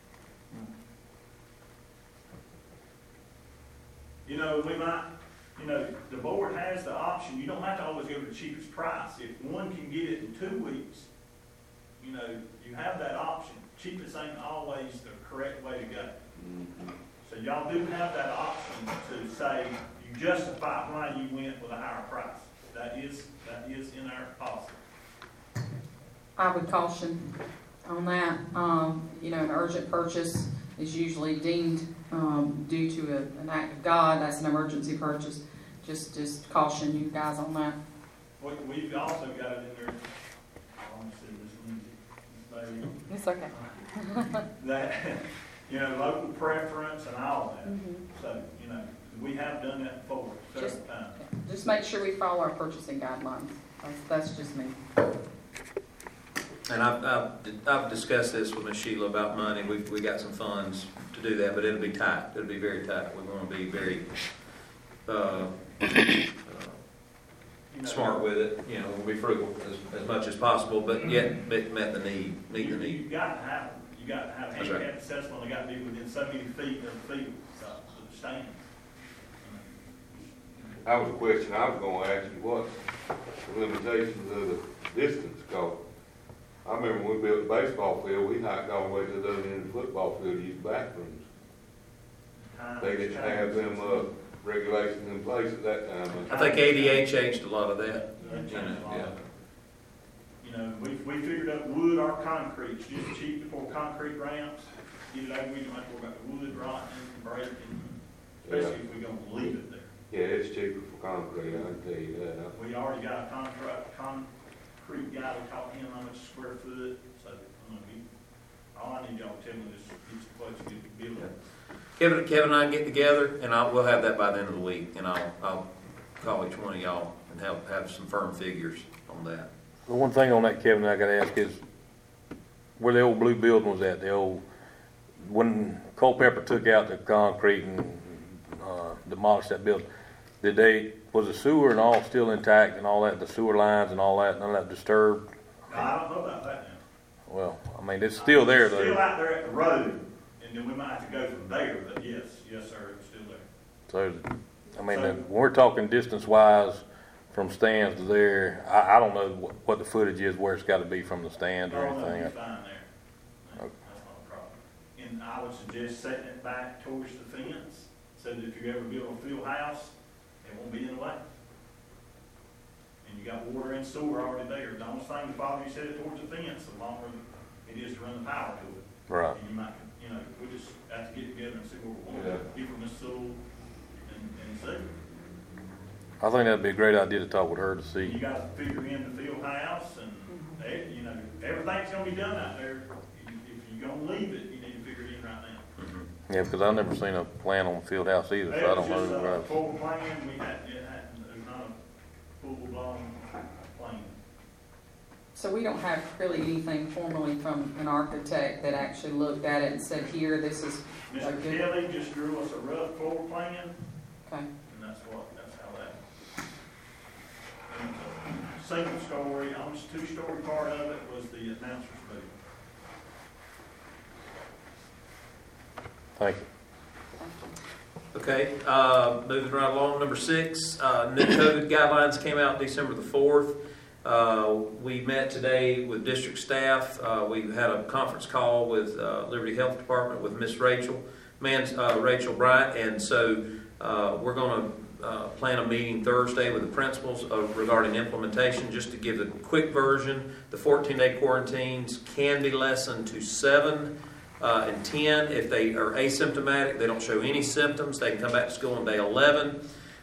[SPEAKER 6] You know, we might, you know, the board has the option, you don't have to always go to the cheapest price. If one can get it in two weeks, you know, you have that option. Cheapest ain't always the correct way to go. So y'all do have that option to say, you justify why you went with a higher price. That is, that is in our policy.
[SPEAKER 4] I would caution on that. Um, you know, an urgent purchase is usually deemed, um, due to a, an act of God. That's an emergency purchase. Just, just caution you guys on that.
[SPEAKER 6] We, we've also got it in there, I want to see this music,
[SPEAKER 4] It's okay.
[SPEAKER 6] that, you know, local preference and all that. So, you know, we have done that before several
[SPEAKER 4] Just-
[SPEAKER 6] times.
[SPEAKER 4] Just make sure we follow our purchasing guidelines. That's, that's just me.
[SPEAKER 3] And I've, I've, I've discussed this with Miz Sheila about money, we've, we got some funds to do that, but it'll be tight, it'll be very tight, we're gonna be very, uh, uh,
[SPEAKER 6] You know,
[SPEAKER 3] smart with it, you know, we'll be frugal as, as much as possible, but yet met, met the need, meet the
[SPEAKER 6] You,
[SPEAKER 3] need.
[SPEAKER 6] you've got to have them. You got to have
[SPEAKER 3] That's right.
[SPEAKER 6] handicap accessible, and they got to be within so many feet of the field, so, of the stands.
[SPEAKER 5] That was a question I was gonna ask you, what the limitations of the distance, cause I remember when we built the baseball field, we hiked all the way to the other end of the football field to use bathrooms.
[SPEAKER 6] Time
[SPEAKER 5] They didn't have them, uh, regulations in place at that time.
[SPEAKER 3] I think A D A changed a lot of that,
[SPEAKER 6] They
[SPEAKER 3] you
[SPEAKER 6] changed
[SPEAKER 3] know,
[SPEAKER 6] a lot.
[SPEAKER 3] yeah.
[SPEAKER 6] You know, we, we figured out wood or concrete, it's just cheap for concrete ramps, get it over, we don't have to worry about the wood rotting, breaking, especially if we're gonna leave it there.
[SPEAKER 5] Yeah, it's cheaper for concrete, I can tell you that.
[SPEAKER 6] We already got a contract, concrete guy, we taught him how much square foot, so, I'm gonna be, all I need y'all to tell me is get some quotes to get the building.
[SPEAKER 3] Kevin, Kevin and I get together, and I'll, we'll have that by the end of the week, and I'll, I'll call each one of y'all and have, have some firm figures on that.
[SPEAKER 8] The one thing on that, Kevin, I gotta ask is, where the old blue building was at, the old, when Culpeper took out the concrete and, uh, demolished that building, did they, was the sewer and all still intact and all that, the sewer lines and all that, none of that disturbed?
[SPEAKER 6] No, I don't know about that now.
[SPEAKER 8] Well, I mean, it's still there
[SPEAKER 6] It's Still
[SPEAKER 8] though.
[SPEAKER 6] out there at the road, and then we might have to go from there, but yes, yes, sir, it's still there.
[SPEAKER 8] So, I mean, when we're talking distance wise from stands to there, I, I don't know what, what the footage is, where it's gotta be from the stands or
[SPEAKER 6] Oh, no,
[SPEAKER 8] anything.
[SPEAKER 6] it's fine there. No,
[SPEAKER 8] Okay.
[SPEAKER 6] That's not a problem. And I would suggest setting it back towards the fence, so that if you ever build a field house, it won't be in the way. And you got water and sewer already there. The only thing, the farther you set it towards the fence, the longer it is to run the power to it.
[SPEAKER 8] Right.
[SPEAKER 6] And you might, you know, we just have to get together and see what we want,
[SPEAKER 5] Yeah.
[SPEAKER 6] give them a soul and, and see.
[SPEAKER 8] I think that'd be a great idea to talk with her to
[SPEAKER 6] You
[SPEAKER 8] see.
[SPEAKER 6] gotta figure in the field house and, eh, you know, everything's gonna be done out there. If if you're gonna leave it, you need to figure it in right now.
[SPEAKER 8] Yeah, because I've never seen a plan on the field house either, so I don't
[SPEAKER 6] It's just
[SPEAKER 8] know.
[SPEAKER 6] a
[SPEAKER 8] Right.
[SPEAKER 6] full plan, we had, it had, there's not a full-blown plan.
[SPEAKER 4] So we don't have really anything formally from an architect that actually looked at it and said, here, this is a
[SPEAKER 6] Mister
[SPEAKER 4] good,
[SPEAKER 6] Kelly just drew us a rough floor plan,
[SPEAKER 4] okay.
[SPEAKER 6] and that's what, that's how that. And it's a single story, almost two-story part of it was the announcer's booth.
[SPEAKER 8] Thank you.
[SPEAKER 3] Okay, uh, moving right along, number six, uh, new COVID guidelines came out December the fourth. Uh, we met today with district staff. Uh, we had a conference call with uh, Liberty Health Department with Miss Rachel, man, uh, Rachel Bryant, and so uh, we're going to uh, plan a meeting Thursday with the principals uh, regarding implementation. Just to give a quick version, the fourteen-day quarantines can be lessened to seven uh, and ten if they are asymptomatic. They don't show any symptoms. They can come back to school on day eleven.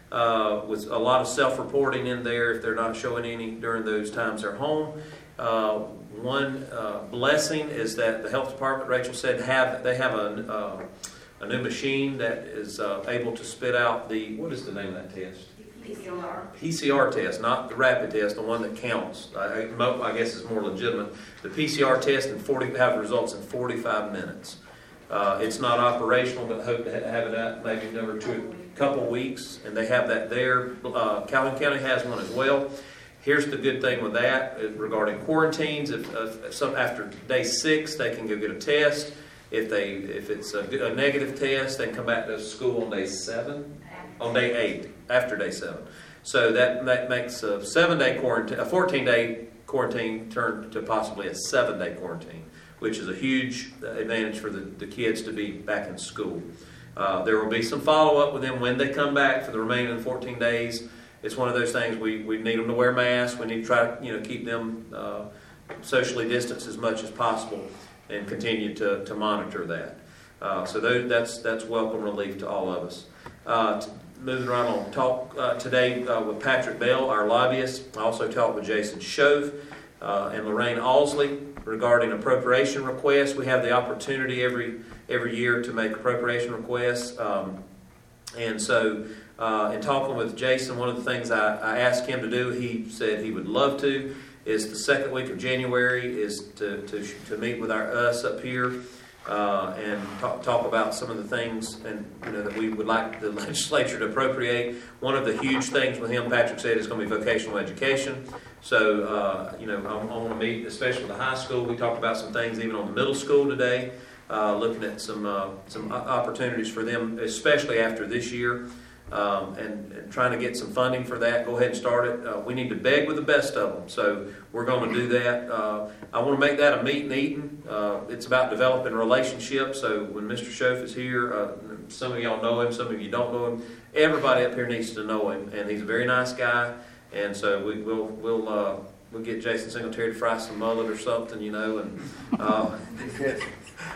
[SPEAKER 3] Uh, with a lot of self-reporting in there if they're not showing any during those times they're home. Uh, one uh, blessing is that the health department, Rachel said, have they have a, uh, a new machine that is uh, able to spit out the, what is the name of that test?
[SPEAKER 9] P C R.
[SPEAKER 3] P C R test, not the rapid test, the one that counts. I, I guess is more legitimate. The P C R test in forty have results in forty-five minutes. Uh, it's not operational, but hope to have it out maybe another two, couple weeks, and they have that there. Uh, Calhoun County has one as well. Here's the good thing with that uh, regarding quarantines. If, if some after day six, they can go get a test. If they if it's a, a negative test, they can come back to school on day seven, on day eight, after day seven. So that that makes a seven-day quarantine, a fourteen-day quarantine turn to possibly a seven-day quarantine, which is a huge advantage for the, the kids to be back in school. Uh, there will be some follow-up with them when they come back for the remaining of the fourteen days. It's one of those things we, we need them to wear masks. We need to try to you know keep them uh, socially distanced as much as possible and continue to, to monitor that. Uh, so those, that's that's welcome relief to all of us. Uh, t- moving right on, talk uh, today uh, with Patrick Bell, our lobbyist. I also talked with Jason Shove uh, and Lorraine Alsley regarding appropriation requests. We have the opportunity every every year to make appropriation requests. Um, and so uh, in talking with Jason, one of the things I, I asked him to do, he said he would love to, is the second week of January is to, to, to meet with our us up here uh, and talk, talk about some of the things and you know that we would like the legislature to appropriate. One of the huge things with him, Patrick said, is going to be vocational education. So, uh, you know, I, I want to meet, especially with the high school. We talked about some things even on the middle school today, uh, looking at some uh, some opportunities for them, especially after this year, um, and, and trying to get some funding for that. Go ahead and start it. Uh, we need to beg with the best of them, so we're going to do that. Uh, I want to make that a meet and eating. Uh, it's about developing relationships. So when Mister Schoaf is here, uh, some of y'all know him, some of you don't know him. Everybody up here needs to know him, and he's a very nice guy. And so we, we'll we'll uh, we'll get Jason Singletary to fry some mullet or something, you know. And uh,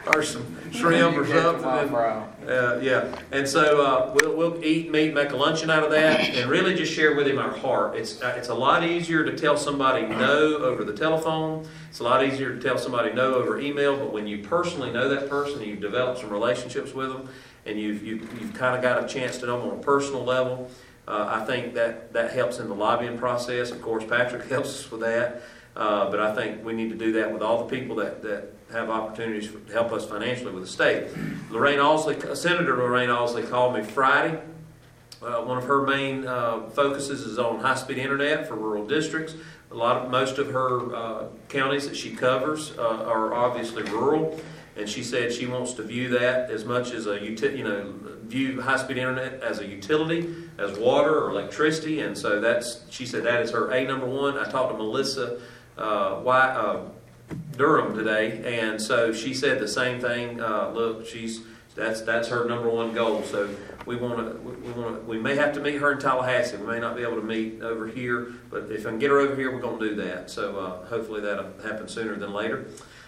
[SPEAKER 3] or some shrimp or something. And, uh, yeah, and so uh, we'll we'll eat meat, make a luncheon out of that, and really just share with him our heart. It's uh, it's a lot easier to tell somebody no over the telephone. It's a lot easier to tell somebody no over email. But when you personally know that person, and you've developed some relationships with them, and you've you've, you've kind of got a chance to know them on a personal level, uh, I think that that helps in the lobbying process. Of course, Patrick helps us with that. Uh, but I think we need to do that with all the people that, that have opportunities for, to help us financially with the state. Lorraine Owsley, Senator Lorraine Owsley called me Friday. Uh, one of her main uh, focuses is on high-speed internet for rural districts. A lot of most of her uh, counties that she covers uh, are obviously rural, and she said she wants to view that as much as a uti- you know view high-speed internet as a utility, as water or electricity, and so that's she said that is her A number one. I talked to Melissa. Uh, why, uh, Durham today, and so she said the same thing. Uh, look, she's that's that's her number one goal. So we want to we want to we may have to meet her in Tallahassee. We may not be able to meet over here, but if I can get her over here, we're going to do that. So uh, hopefully that'll happen sooner than later.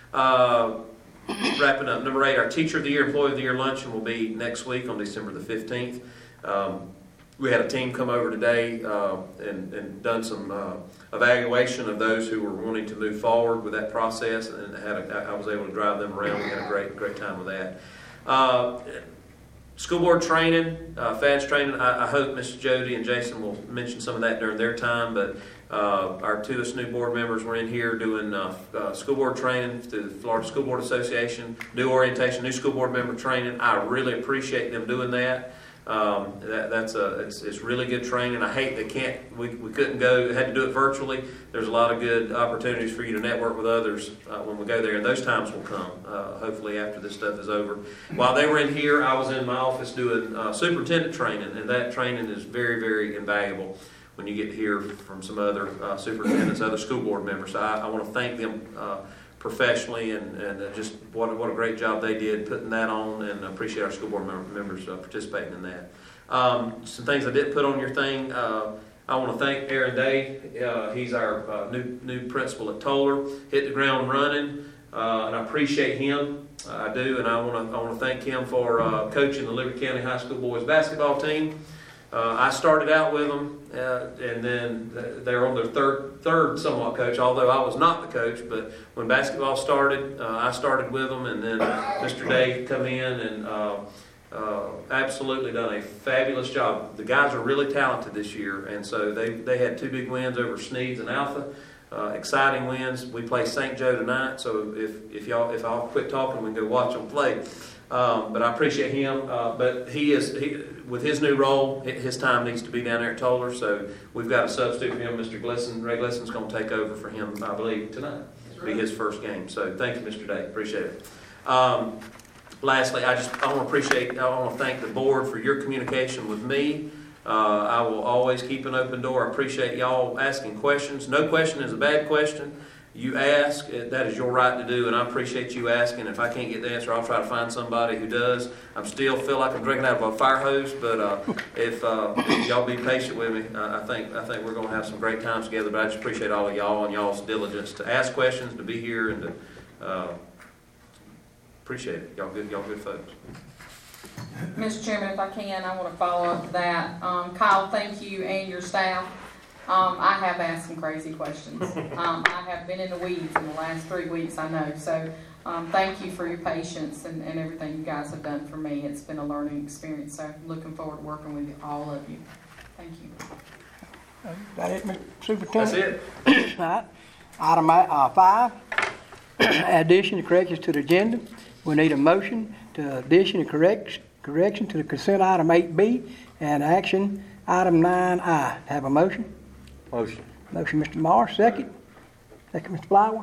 [SPEAKER 3] Uh, wrapping up, number eight, our Teacher of the Year, Employee of the Year luncheon will be next week on December the fifteenth. Um, We had a team come over today uh, and, and done some uh, evaluation of those who were wanting to move forward with that process, and had a, I was able to drive them around. We had a great great time with that. Uh, school board training, uh, fast training. I, I hope Mister Jody and Jason will mention some of that during their time. But uh, our two of us new board members were in here doing uh, uh, school board training through the Florida School Board Association, new orientation, new school board member training. I really appreciate them doing that. Um, that, that's a it's, it's really good training. I hate they can't we, we couldn't go had to do it virtually. There's a lot of good opportunities for you to network with others uh, when we go there, and those times will come uh, hopefully after this stuff is over. While they were in here, I was in my office doing uh, superintendent training, and that training is very very invaluable when you get to hear from some other uh, superintendents, other school board members. So I, I want to thank them uh, professionally, and, and uh, just what, what a great job they did putting that on, and I appreciate our school board mem- members uh, participating in that. Um, some things I did put on your thing. Uh, I want to thank Aaron Day. Uh, he's our uh, new new principal at Toller. Hit the ground running, uh, and I appreciate him. Uh, I do, and I want to I want to thank him for uh, coaching the Liberty County High School boys basketball team. Uh, I started out with them, uh, and then they're on their third, third somewhat coach, although I was not the coach. But when basketball started, uh, I started with them, and then Mister Day come in and uh, uh, absolutely done a fabulous job. The guys are really talented this year, and so they, they had two big wins over Sneeds and Alpha. Uh, exciting wins. We play Saint Joe tonight, so if, if y'all if I'll quit talking, we can go watch them play. Um, but I appreciate him. Uh, but he is he, with his new role, his time needs to be down there at Toller. So we've got a substitute for him, Mister Glisson. Ray Glisson's going to take over for him, I believe, tonight. It'll be his first game. So thank you, Mister Day. Appreciate it. Um, lastly, I just I want to appreciate. I want to thank the board for your communication with me. Uh, I will always keep an open door. I appreciate y'all asking questions. No question is a bad question. You ask, that is your right to do, and I appreciate you asking. If I can't get the answer, I'll try to find somebody who does. I still feel like I'm drinking out of a fire hose, but uh, if, uh, if y'all be patient with me, uh, I think I think we're going to have some great times together. But I just appreciate all of y'all and y'all's diligence to ask questions, to be here, and to uh, appreciate it. Y'all good, y'all good folks.
[SPEAKER 4] Mister Chairman, if I can, I want to follow up that. Um, Kyle, thank you and your staff. Um, I have asked some crazy questions. Um, I have been in the weeds in the last three weeks, I know. So um, thank you for your patience and, and everything you guys have done for me. It's been a learning experience. So I'm looking forward to working with all of you. Thank you.
[SPEAKER 1] Is that it, Mister Superintendent?
[SPEAKER 3] That's it.
[SPEAKER 1] All right. Item uh, five, addition and corrections to the agenda. We need a motion to addition and correct, correction to the consent item eight B and action item nine I. Have a motion?
[SPEAKER 8] Motion.
[SPEAKER 1] Motion, Mister Morris, second. Second, Mister Flower.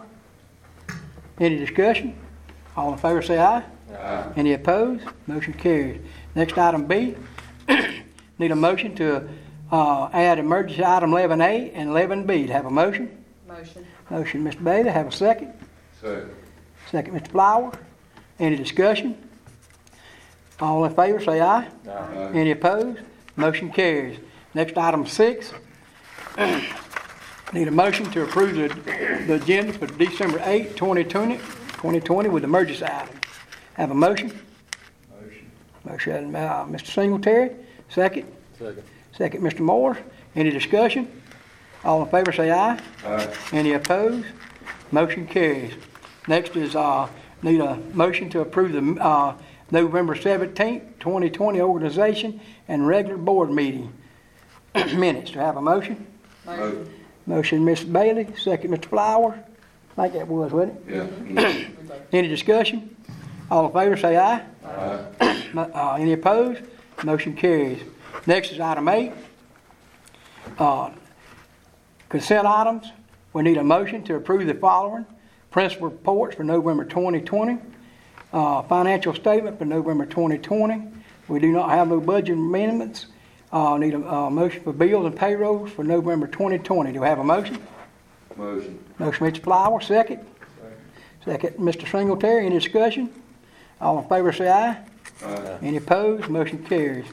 [SPEAKER 1] Any discussion? All in favor say aye.
[SPEAKER 8] Aye.
[SPEAKER 1] Any opposed? Motion carries. Next, item B. Need a motion to uh, add emergency item eleven A and eleven B. To have a motion?
[SPEAKER 4] Motion.
[SPEAKER 1] Motion, Mister Bailey. Have a second.
[SPEAKER 5] Second.
[SPEAKER 1] Second, Mister Flower. Any discussion? All in favor say aye.
[SPEAKER 8] Aye.
[SPEAKER 1] Any opposed? Motion carries. Next, item six. Need a motion to approve the, the agenda for December eighth, twenty twenty, twenty twenty with emergency items. Have a motion?
[SPEAKER 6] Motion.
[SPEAKER 1] Motion, uh, Mister Singletary, second.
[SPEAKER 8] Second.
[SPEAKER 1] Second, Mister Morris. Any discussion? All in favor say aye.
[SPEAKER 5] Aye.
[SPEAKER 1] Any opposed? Motion carries. Next is, uh, need a motion to approve the, uh, November seventeenth, twenty twenty organization and regular board meeting minutes. Do I have a motion?
[SPEAKER 4] Motion.
[SPEAKER 1] Motion, Miss Bailey, second, Mister Flowers. I think that was, wasn't it?
[SPEAKER 5] Yeah.
[SPEAKER 1] Any discussion? All in favor say aye.
[SPEAKER 5] Aye.
[SPEAKER 1] Uh, any opposed? Motion carries. Next is item eight. Uh, consent items. We need a motion to approve the following. Principal reports for November twenty twenty. Uh, financial statement for November twenty twenty. We do not have no budget amendments. Uh, need a, uh, motion for bills and payrolls for November twenty twenty. Do we have a motion?
[SPEAKER 5] Motion.
[SPEAKER 1] Motion, Mister Flowers, second. Second, Mister Singletary. Any discussion? All in favor say aye.
[SPEAKER 5] Aye.
[SPEAKER 1] Any opposed? Motion carries.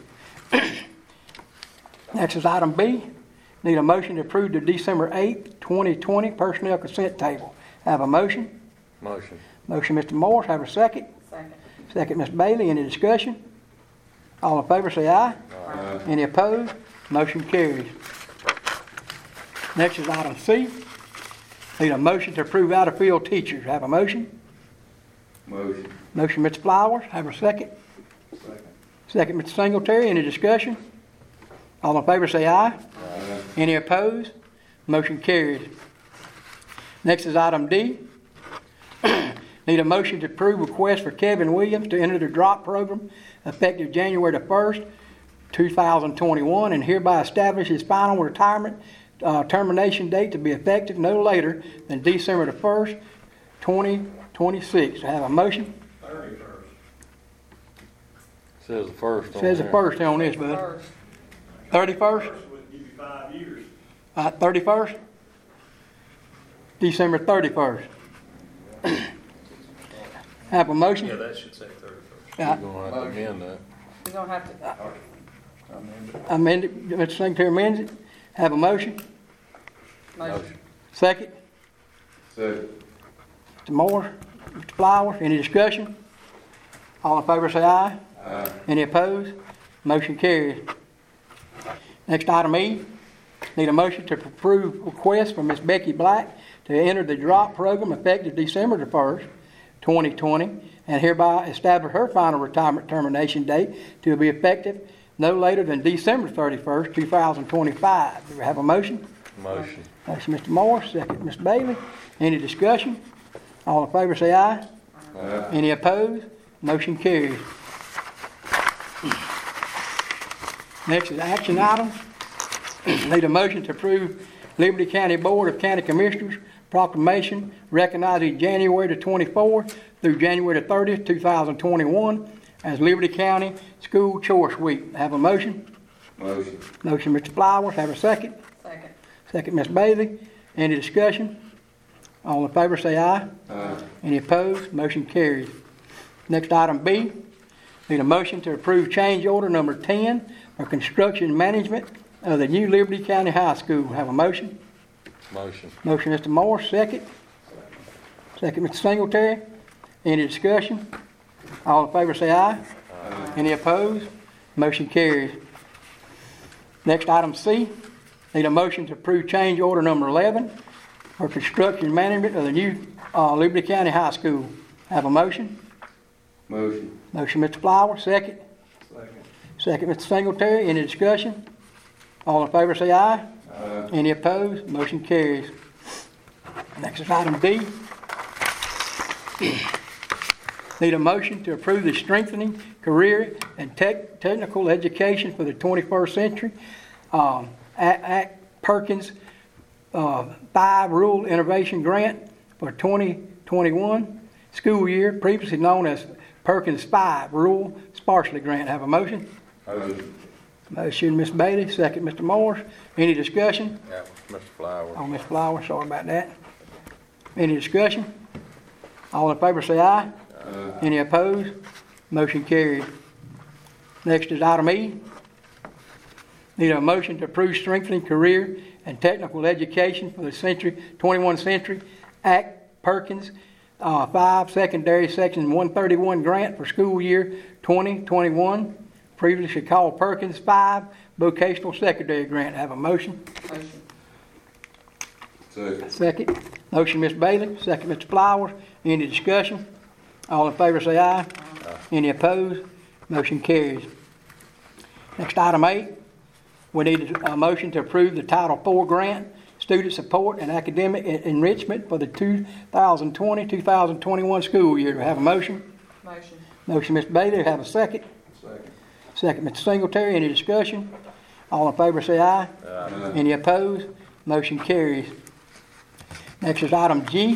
[SPEAKER 1] Next is item B. Need a motion to approve the December eighth, twenty twenty personnel consent table. Have a motion?
[SPEAKER 8] Motion.
[SPEAKER 1] Motion, Mister Morris. Have a second?
[SPEAKER 4] Second.
[SPEAKER 1] Second, Miss Bailey. Any discussion? All in favor say aye.
[SPEAKER 5] Aye.
[SPEAKER 1] Any opposed? Motion carries. Next is item C. Need a motion to approve out-of-field teachers. Have a motion?
[SPEAKER 5] Motion.
[SPEAKER 1] Motion, Mister Flowers. Have a second?
[SPEAKER 6] Second.
[SPEAKER 1] Second, Mister Singletary. Any discussion? All in favor say aye.
[SPEAKER 5] Aye.
[SPEAKER 1] Any opposed? Motion carries. Next is item D. Need a motion to approve request for Kevin Williams to enter the drop program effective January the first, two thousand twenty-one, and hereby establish his final retirement uh, termination date to be effective no later than December the first, twenty twenty-six. Have a motion?
[SPEAKER 6] Thirty-first.
[SPEAKER 8] Says the first on
[SPEAKER 1] Says the
[SPEAKER 8] there.
[SPEAKER 1] first on this, bud.
[SPEAKER 4] First.
[SPEAKER 1] thirty-first?
[SPEAKER 6] First would give you five years.
[SPEAKER 1] Uh, thirty-first? December thirty-first. Have a motion?
[SPEAKER 3] Yeah, that should say thirty-first.
[SPEAKER 8] You're
[SPEAKER 1] Uh,
[SPEAKER 8] gonna have to amend that.
[SPEAKER 4] You're gonna have to,
[SPEAKER 1] Amend it, Mister Secretary amends it. Have a motion?
[SPEAKER 4] motion.
[SPEAKER 1] Second?
[SPEAKER 5] Second.
[SPEAKER 1] Mister Moore, Mister Flowers, any discussion? All in favor say aye.
[SPEAKER 5] Aye.
[SPEAKER 1] Any opposed? Motion carries. Next item E, need a motion to approve request from Miss Becky Black to enter the drop program effective December the first, twenty twenty, and hereby establish her final retirement termination date to be effective no later than December thirty-first, two thousand twenty-five. Do we have a motion?
[SPEAKER 8] Motion.
[SPEAKER 1] Motion, Mister Moore, second, Miss Bailey. Any discussion? All in favor say aye.
[SPEAKER 5] Aye.
[SPEAKER 1] Any opposed? Motion carries. Next is action items. Need a motion to approve Liberty County Board of County Commissioners proclamation recognizing January the twenty-fourth through January the thirtieth, two thousand twenty-one as Liberty County School Choice Week. Have a motion?
[SPEAKER 5] Motion.
[SPEAKER 1] Motion, Mister Flowers. Have a second?
[SPEAKER 4] Second.
[SPEAKER 1] Second, Miss Bailey. Any discussion? All in favor say aye.
[SPEAKER 5] Aye.
[SPEAKER 1] Any opposed? Motion carries. Next item B, need a motion to approve change order number ten for construction management of the new Liberty County High School. Have a motion?
[SPEAKER 8] Motion.
[SPEAKER 1] Motion, Mister Moore, second. Second, Mister Singletary. Any discussion? All in favor say aye.
[SPEAKER 5] Aye.
[SPEAKER 1] Any opposed? Motion carries. Next item C, need a motion to approve change order number eleven for construction management of the new uh, Liberty County High School. Have a motion?
[SPEAKER 5] Motion.
[SPEAKER 1] Motion, Mister Flowers, second.
[SPEAKER 6] Second.
[SPEAKER 1] Second, Mister Singletary. Any discussion? All in favor say aye.
[SPEAKER 5] Aye.
[SPEAKER 1] Any opposed? Motion carries. Next is item D. Need a motion to approve the strengthening career and tech, technical education for the twenty-first century. Um, Act, Act Perkins uh, five Rural Innovation Grant for twenty twenty-one school year, previously known as Perkins five Rural Sparsely Grant. Have a motion?
[SPEAKER 5] Motion.
[SPEAKER 1] Motion, Miss Bailey. Second, Mister Morris. Any discussion?
[SPEAKER 8] That was Mister Flowers.
[SPEAKER 1] Oh, Miss Flowers, sorry about that. Any discussion? All in favor say aye.
[SPEAKER 5] Aye.
[SPEAKER 1] Any opposed? Motion carried. Next is item E. Need a motion to approve strengthening career and technical education for the century, twenty-first century Act Perkins uh, five secondary section one thirty-one grant for school year twenty twenty-one, previously called Perkins five vocational secondary grant. Have a motion?
[SPEAKER 4] Motion.
[SPEAKER 5] Second.
[SPEAKER 1] Second. Motion, Mister Bailey. Second, Mister Flowers. Any discussion? All in favor say aye. Any opposed? Motion carries. Next, item eight. We need a motion to approve the Title four grant, student support and academic en- enrichment for the two thousand twenty, two thousand twenty-one school year. Do we have a motion?
[SPEAKER 4] Motion.
[SPEAKER 1] Motion, Mister Bailey. Have a second?
[SPEAKER 5] Second.
[SPEAKER 1] Second, Mister Singletary. Any discussion? All in favor say aye.
[SPEAKER 5] Aye.
[SPEAKER 1] Any opposed? Motion carries. Next is item G.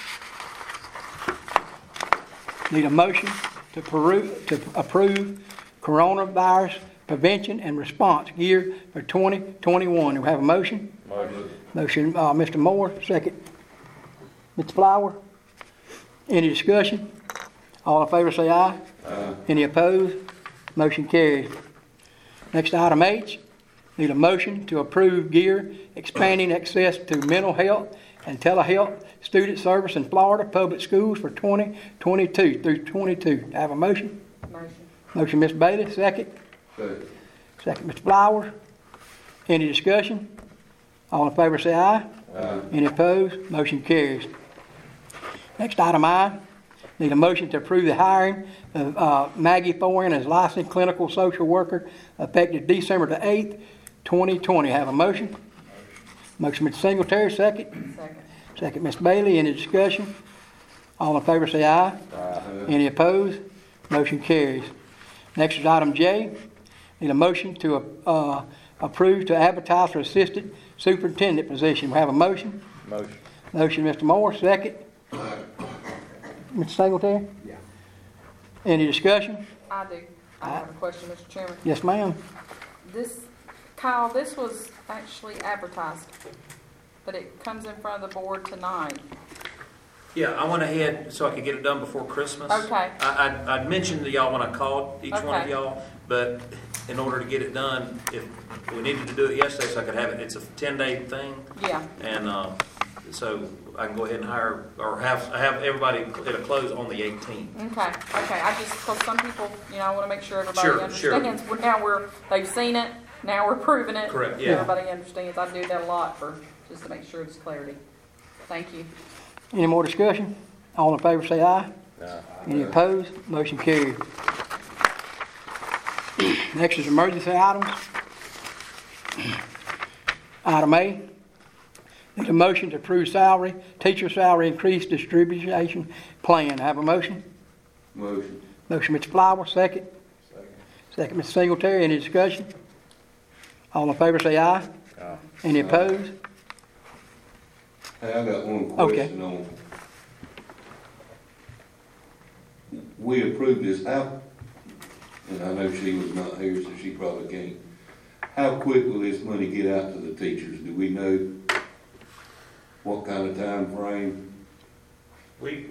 [SPEAKER 1] Need a motion to peru- to approve coronavirus prevention and response gear for twenty twenty-one. Do we have a motion?
[SPEAKER 5] Motion.
[SPEAKER 1] Motion, uh, Mister Moore, second. Mister Flower. Any discussion? All in favor say aye.
[SPEAKER 5] Aye.
[SPEAKER 1] Any opposed? Motion carries. Next, item H. Need a motion to approve gear expanding access to mental health and telehealth student service in Florida public schools for twenty twenty-two through twenty-two. Have a motion?
[SPEAKER 4] Motion.
[SPEAKER 1] Motion, Mister Bailey, second.
[SPEAKER 5] Second.
[SPEAKER 1] Second, Mister Flowers. Any discussion? All in favor say aye.
[SPEAKER 5] Aye.
[SPEAKER 1] Any opposed? Motion carries. Next, item I. Need a motion to approve the hiring of uh, Maggie Thorne as licensed clinical social worker effective December the eighth, twenty twenty. Have a motion? Motion, Mister Singletary, second.
[SPEAKER 4] Second.
[SPEAKER 1] Second, Mister Bailey. Any discussion? All in favor say aye.
[SPEAKER 5] Aye.
[SPEAKER 1] Any opposed? Motion carries. Next is item J. Need a motion to uh, approve to advertise for assistant superintendent position. We have a motion.
[SPEAKER 8] Motion.
[SPEAKER 1] Motion, Mister Moore, second. Mister Singletary?
[SPEAKER 5] Yeah.
[SPEAKER 1] Any discussion?
[SPEAKER 4] I do. I have a question, Mister Chairman.
[SPEAKER 1] Yes, ma'am.
[SPEAKER 4] This, Kyle, this was actually advertised, but it comes in front of the board tonight.
[SPEAKER 9] Yeah, I went ahead so I could get it done before Christmas.
[SPEAKER 4] Okay.
[SPEAKER 9] I, I, I mentioned to y'all when I called each one of
[SPEAKER 4] Okay.
[SPEAKER 9] y'all, but in order to get it done, if we needed to do it yesterday so I could have it, it's a ten-day thing.
[SPEAKER 4] Yeah.
[SPEAKER 9] And, uh, so I can go ahead and hire, or have, have everybody at a close on the eighteenth.
[SPEAKER 4] Okay, okay. I just, because some people, you know, I want to make sure everybody
[SPEAKER 9] Sure, sure.
[SPEAKER 4] understands. We're- Now we're, they've seen it, now we're proving it.
[SPEAKER 9] Correct, yeah.
[SPEAKER 4] Everybody understands. I do that a lot for, just to make sure there's clarity. Thank you.
[SPEAKER 1] Any more discussion? All in favor say aye.
[SPEAKER 8] Aye.
[SPEAKER 1] Any opposed? Motion carried. Next is emergency items. Item A. Need a motion to approve salary, teacher salary increase distribution plan. Have a motion?
[SPEAKER 5] Motion.
[SPEAKER 1] Motion, Mister Flower, second.
[SPEAKER 5] Second.
[SPEAKER 1] Second, Mister Singletary. Any discussion? All in favor say aye.
[SPEAKER 8] Aye.
[SPEAKER 1] Any opposed?
[SPEAKER 5] Hey, I got one
[SPEAKER 1] Okay.
[SPEAKER 5] question on. We approved this, how, and I know she was not here, so she probably can't. How quick will this money get out to the teachers? Do we know what kind of time frame?
[SPEAKER 9] We,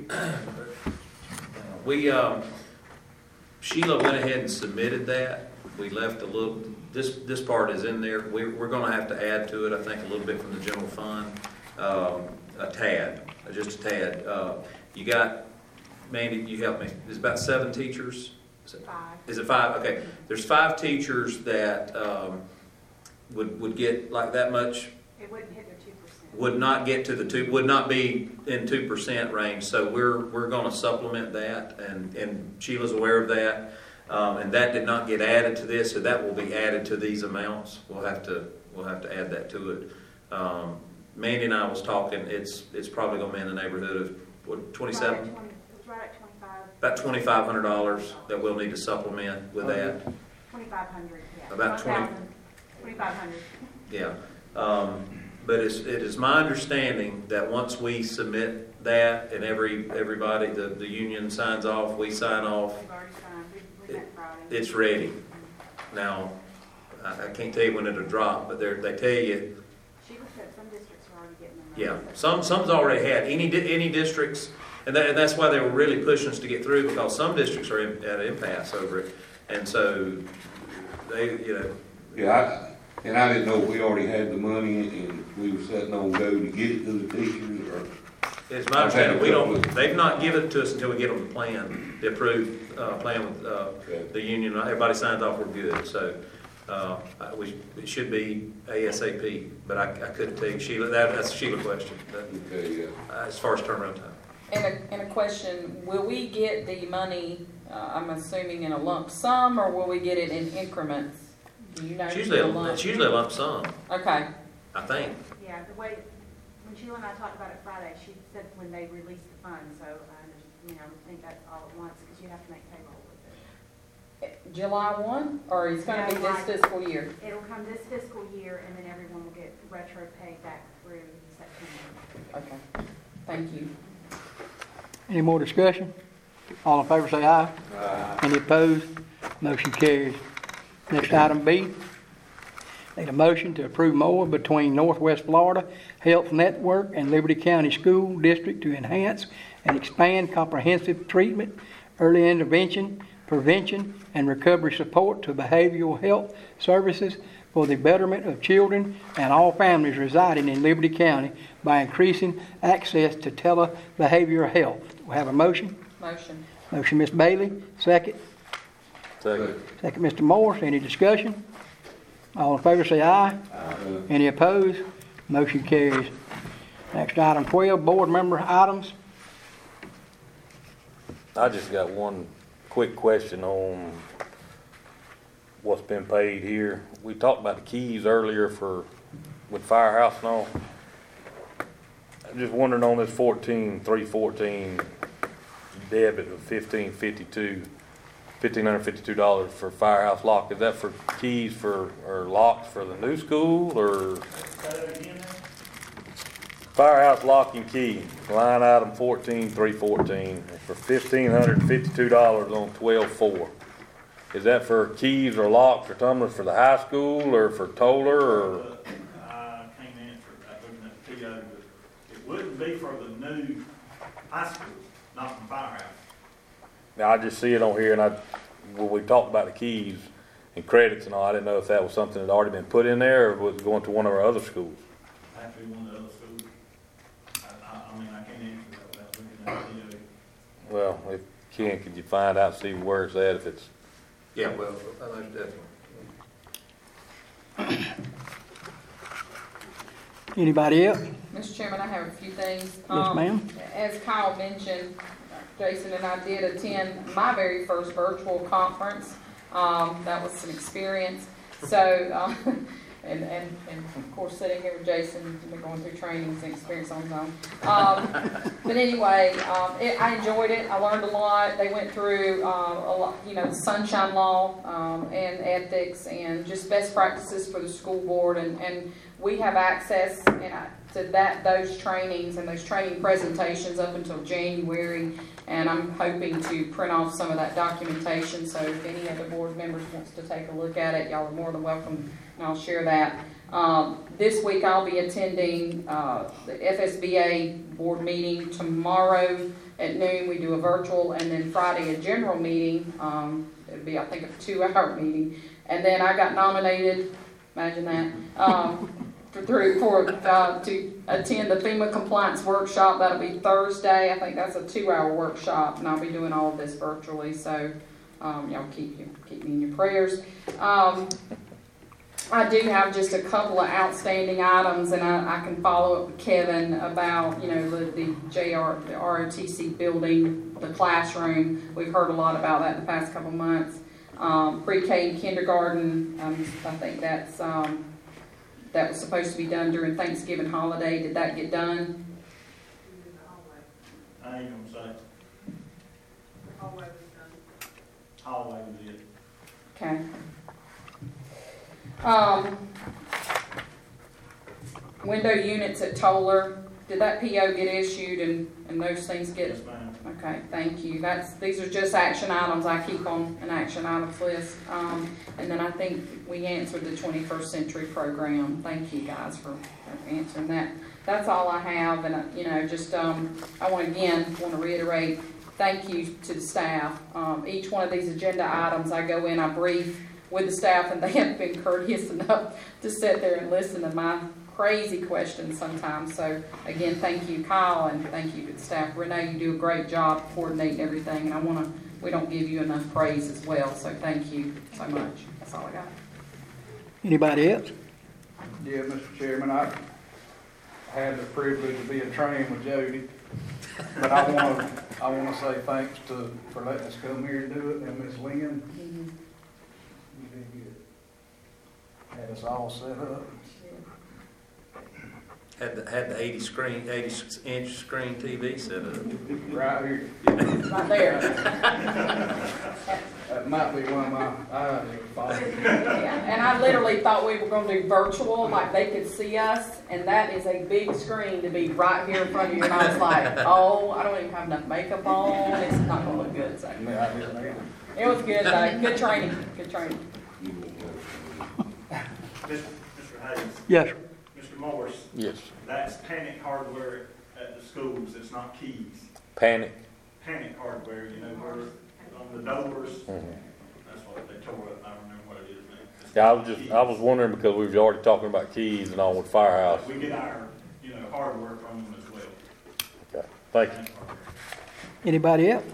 [SPEAKER 9] we, um, Sheila went ahead and submitted that. We left a little, this, this part is in there. We, we're gonna have to add to it, I think, a little bit from the general fund, um, a tad, just a tad. Uh, you got, Mandy, you help me, there's about seven teachers? Is it-
[SPEAKER 4] Five.
[SPEAKER 9] Is it five? Okay. There's five teachers that, um, would, would get like that much,
[SPEAKER 10] It wouldn't hit their two percent.
[SPEAKER 9] would not get to the two, would not be in two percent range. So we're, we're gonna supplement that, and, and Sheila's aware of that. Um, and that did not get added to this, so that will be added to these amounts. We'll have to, we'll have to add that to it. Um, Mandy and I was talking, it's, it's probably gonna be in the neighborhood of, what, twenty-seven?
[SPEAKER 10] It was right at twenty-five.
[SPEAKER 9] About twenty-five hundred dollars that we'll need to supplement with that.
[SPEAKER 10] Twenty-five hundred, yeah.
[SPEAKER 9] About twenty.
[SPEAKER 10] Twenty-five hundred.
[SPEAKER 9] Yeah, um, but it's, it is my understanding that once we submit that and every, everybody, the, the union signs off, we sign off,
[SPEAKER 10] We've already signed, we, we met Friday.
[SPEAKER 9] it's ready. Now, I, I can't tell you when it'll drop, but they're, they tell you,
[SPEAKER 10] She was said some districts are already getting them.
[SPEAKER 9] yeah, some, some's already had, any, di- any districts, and that, and that's why they were really pushing us to get through, because some districts are in, at an impasse over it. And so, they, you know,
[SPEAKER 5] Yeah, I, and I didn't know if we already had the money and we were setting on go to get it to the teachers, or
[SPEAKER 9] It's my understanding, we don't, they've not given it to us until we get them the plan, the approved, uh, plan with, uh, the union, everybody signs off, we're good, so, uh, we, it should be ASAP, but I, I couldn't tell you, Sheila, that, that's a Sheila question, but,
[SPEAKER 5] Okay, yeah.
[SPEAKER 9] uh, as far as turnaround time.
[SPEAKER 4] And a, and a question, will we get the money, uh, I'm assuming in a lump sum, or will we get it in increments? Do you know?
[SPEAKER 9] It's usually,
[SPEAKER 4] the
[SPEAKER 9] a-
[SPEAKER 4] lump-
[SPEAKER 9] it's usually a lump sum,
[SPEAKER 4] Okay,
[SPEAKER 9] I think.
[SPEAKER 10] Yeah, the way, when Sheila and I talked about it Friday, she said when they release the funds, so I, you know, think that's all at once, because you have to make payroll with it.
[SPEAKER 4] July one, or it's gonna be this fiscal year?
[SPEAKER 10] It'll come this fiscal year, and then everyone will get retro paid back through September.
[SPEAKER 4] Okay, thank you.
[SPEAKER 1] Any more discussion? All in favor say aye. Aye. Any opposed? Motion carries. Next item B. Need a motion to approve M O A between Northwest Florida Health Network and Liberty County School District to enhance and expand comprehensive treatment, early intervention, prevention, and recovery support to behavioral health services for the betterment of children and all families residing in Liberty County by increasing access to telebehavioral health. We have a motion.
[SPEAKER 4] Motion.
[SPEAKER 1] Motion, Miz Bailey. Second.
[SPEAKER 8] Second.
[SPEAKER 1] Second, Mister Morris. Any discussion? All in favor say aye. Aye. Any opposed? Motion carries. Next item twelve, board member items.
[SPEAKER 8] I just got one quick question on what's been paid here. We talked about the keys earlier for, with Firehouse and all. I'm just wondering on this fourteen, three fourteen debit of fifteen fifty-two, fifteen hundred fifty-two dollars for Firehouse lock. Is that for keys for, or locks for the new school, or?
[SPEAKER 6] Say that again now?
[SPEAKER 8] Firehouse lock and key, line item fourteen, three fourteen, for fifteen hundred fifty-two dollars on twelve four. Is that for keys or locks or tumblers for the high school or for Toller or?
[SPEAKER 6] I can't answer that, looking at the P O, but it wouldn't be for the new high school, not from Firehouse.
[SPEAKER 8] Now, I just see it on here and I, when we talked about the keys and credits and all, I didn't know if that was something that had already been put in there or was going to one of our other schools.
[SPEAKER 6] Have to be one of the other schools. I, I, I mean, I can't answer that without looking at the P O.
[SPEAKER 8] Well, if you can, could you find out, see where it's at, if it's?
[SPEAKER 9] Yeah, well, I know definitely.
[SPEAKER 1] Anybody else?
[SPEAKER 4] Mister Chairman, I have a few things.
[SPEAKER 1] Yes,
[SPEAKER 4] Um,
[SPEAKER 1] ma'am.
[SPEAKER 4] As Kyle mentioned, Jason and I did attend my very first virtual conference. Um, that was an experience. So, um, and, and, and of course, sitting here with Jason, we're going through trainings and experience on his own. Um, but anyway, um, it, I enjoyed it. I learned a lot. They went through uh, a lot, you know, the Sunshine Law um, and ethics and just best practices for the school board. And, and we have access and I, to that those trainings and those training presentations up until January. And I'm hoping to print off some of that documentation. So if any of the board members wants to take a look at it, y'all are more than welcome. And I'll share that. Um, this week I'll be attending uh, the F S B A board meeting tomorrow at noon. We do a virtual, and then Friday a general meeting. Um, it'll be, I think, a two-hour meeting. And then I got nominated. Imagine that. Um, for through for uh, to attend the FEMA compliance workshop. That'll be Thursday. I think that's a two-hour workshop, and I'll be doing all of this virtually. So um, y'all keep you keep me in your prayers. Um, I do have just a couple of outstanding items, and I, I can follow up with Kevin about, you know, the, the J R, the R O T C building, the classroom. We've heard a lot about that in the past couple of months. Um, pre-K and kindergarten, um, I think that's, um, that was supposed to be done during Thanksgiving holiday. Did that get done?
[SPEAKER 6] I ain't gonna say.
[SPEAKER 10] Hallway was done.
[SPEAKER 6] Hallway was it.
[SPEAKER 4] Okay. Um, window units at Toller, did that P O get issued and, and those things get?
[SPEAKER 6] Yes, ma'am.
[SPEAKER 4] Okay, thank you. That's, these are just action items I keep on an action items list. Um, and then I think we answered the twenty-first century program. Thank you guys for, for answering that. That's all I have, and, uh, you know, just, um, I want, again, want to reiterate, thank you to the staff. Um, each one of these agenda items, I go in, I brief with the staff, and they have been courteous enough to sit there and listen to my crazy questions sometimes. So again, thank you, Kyle, and thank you to the staff. Renee, you do a great job coordinating everything, and I want to, we don't give you enough praise as well. So thank you so much. That's all I got.
[SPEAKER 1] Anybody else?
[SPEAKER 11] Yeah, Mister Chairman, I had the privilege of being trained with Jody, but I want to, I want to say thanks to, for letting us come here and do it, and Miss Lynn.
[SPEAKER 4] Mm-hmm.
[SPEAKER 11] You did good. Had us all set up.
[SPEAKER 9] Had the, had the eighty screen, eighty inch screen T V set up.
[SPEAKER 11] Right here.
[SPEAKER 4] Right there.
[SPEAKER 11] That might be one of my eyes that falling.
[SPEAKER 4] Yeah, and I literally thought we were going to do virtual, like they could see us, and that is a big screen to be right here in front of you. And I was like, oh, I don't even have enough makeup on. It's not going to look good. So it was good, though. Good training. Good training.
[SPEAKER 6] Mister Hayes,
[SPEAKER 1] Yes, sir.
[SPEAKER 6] Mister Morris,
[SPEAKER 8] Yes.
[SPEAKER 6] that's Panic hardware at the schools, it's not keys.
[SPEAKER 8] Panic.
[SPEAKER 6] Panic hardware, you know, where on the doors,
[SPEAKER 8] Mhm.
[SPEAKER 6] that's what they tore up, I don't remember what it is now. It's
[SPEAKER 8] Yeah, I was
[SPEAKER 6] not
[SPEAKER 8] just, I was wondering because we was already talking about keys and all with Firehouse.
[SPEAKER 6] keys. We get our, you know, hardware from them as well.
[SPEAKER 8] Okay, thank you.
[SPEAKER 6] Panic hardware.
[SPEAKER 1] Anybody else?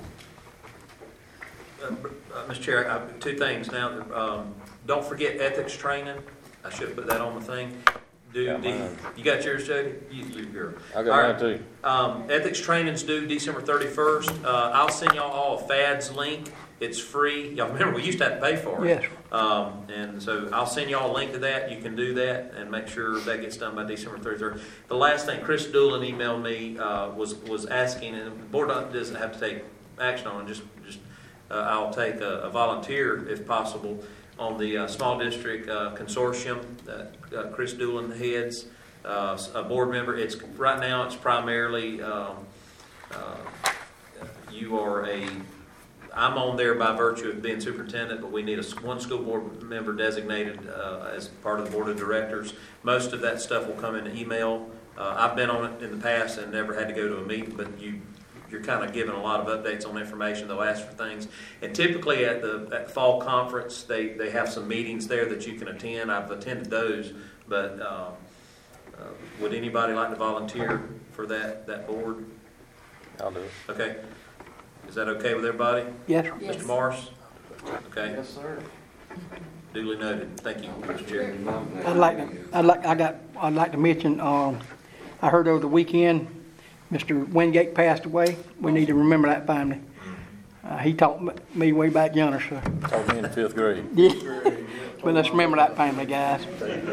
[SPEAKER 9] Uh, uh, Mister Chair, I, two things now. Um, don't forget ethics training. I should have put that on the thing. Do
[SPEAKER 8] Got
[SPEAKER 9] the,
[SPEAKER 8] mine.
[SPEAKER 9] you got yours, Jody? You, you girl.
[SPEAKER 8] I
[SPEAKER 9] All
[SPEAKER 8] got
[SPEAKER 9] right.
[SPEAKER 8] mine too.
[SPEAKER 9] Um, ethics training's due December thirty-first. Uh, I'll send y'all all a F A D S link. It's free. Y'all remember we used to have to pay for it.
[SPEAKER 1] Yes.
[SPEAKER 9] Um, and so I'll send y'all a link to that. You can do that and make sure that gets done by December thirty-third. The last thing, Chris Doolin emailed me, uh, was, was asking, and the board doesn't have to take action on it, just, just, uh, I'll take a, a volunteer if possible on the, uh, small district, uh, consortium that, uh, Chris Doolin heads, uh, a board member. It's, right now it's primarily, um, uh, you are a, I'm on there by virtue of being superintendent, but we need a, one school board member designated uh, as part of the board of directors. Most of that stuff will come in an email. Uh, I've been on it in the past and never had to go to a meeting, but you, you're kind of given a lot of updates on information. They'll ask for things. And typically at the, at the fall conference, they, they have some meetings there that you can attend. I've attended those, but um, uh, would anybody like to volunteer for that, that board?
[SPEAKER 8] I'll do it.
[SPEAKER 9] Okay. Is that okay with everybody?
[SPEAKER 1] Yes, sir.
[SPEAKER 4] Yes.
[SPEAKER 9] Mister Morris? Okay,
[SPEAKER 11] Yes, sir.
[SPEAKER 9] duly noted. Thank you, Mister Chair.
[SPEAKER 1] I'd like to, I'd like, I got, I'd like to mention, um, I heard over the weekend, Mister Wingate passed away. We need to remember that family. Uh, he taught m- me way back yonder, so.
[SPEAKER 8] Taught me in the fifth grade.
[SPEAKER 1] Yeah. But let's remember that family, guys.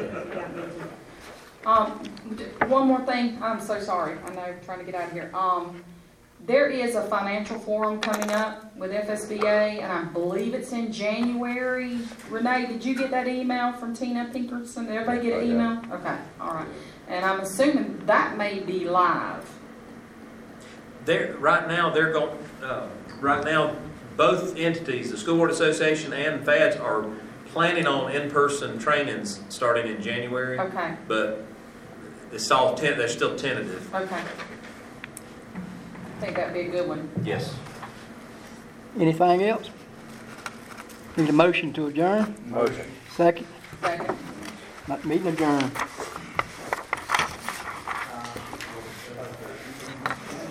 [SPEAKER 4] Um, d- one more thing. I'm so sorry. I know, I'm trying to get out of here. Um, there is a financial forum coming up with F S B A, and I believe it's in January. Renee, did you get that email from Tina Pinkerton? Did everybody get an email? Okay, all right. And I'm assuming that may be live.
[SPEAKER 9] They're, right now, they're going, uh, right now, both entities, the School Board Association and F A D S, are planning on in-person trainings starting in January.
[SPEAKER 4] Okay,
[SPEAKER 9] But it's all, ten- they're still tentative.
[SPEAKER 4] okay. I think that'd be a good one.
[SPEAKER 9] Yes.
[SPEAKER 1] Anything else? Need a motion to adjourn?
[SPEAKER 8] Motion.
[SPEAKER 1] Second?
[SPEAKER 4] Second.
[SPEAKER 1] Meeting adjourned.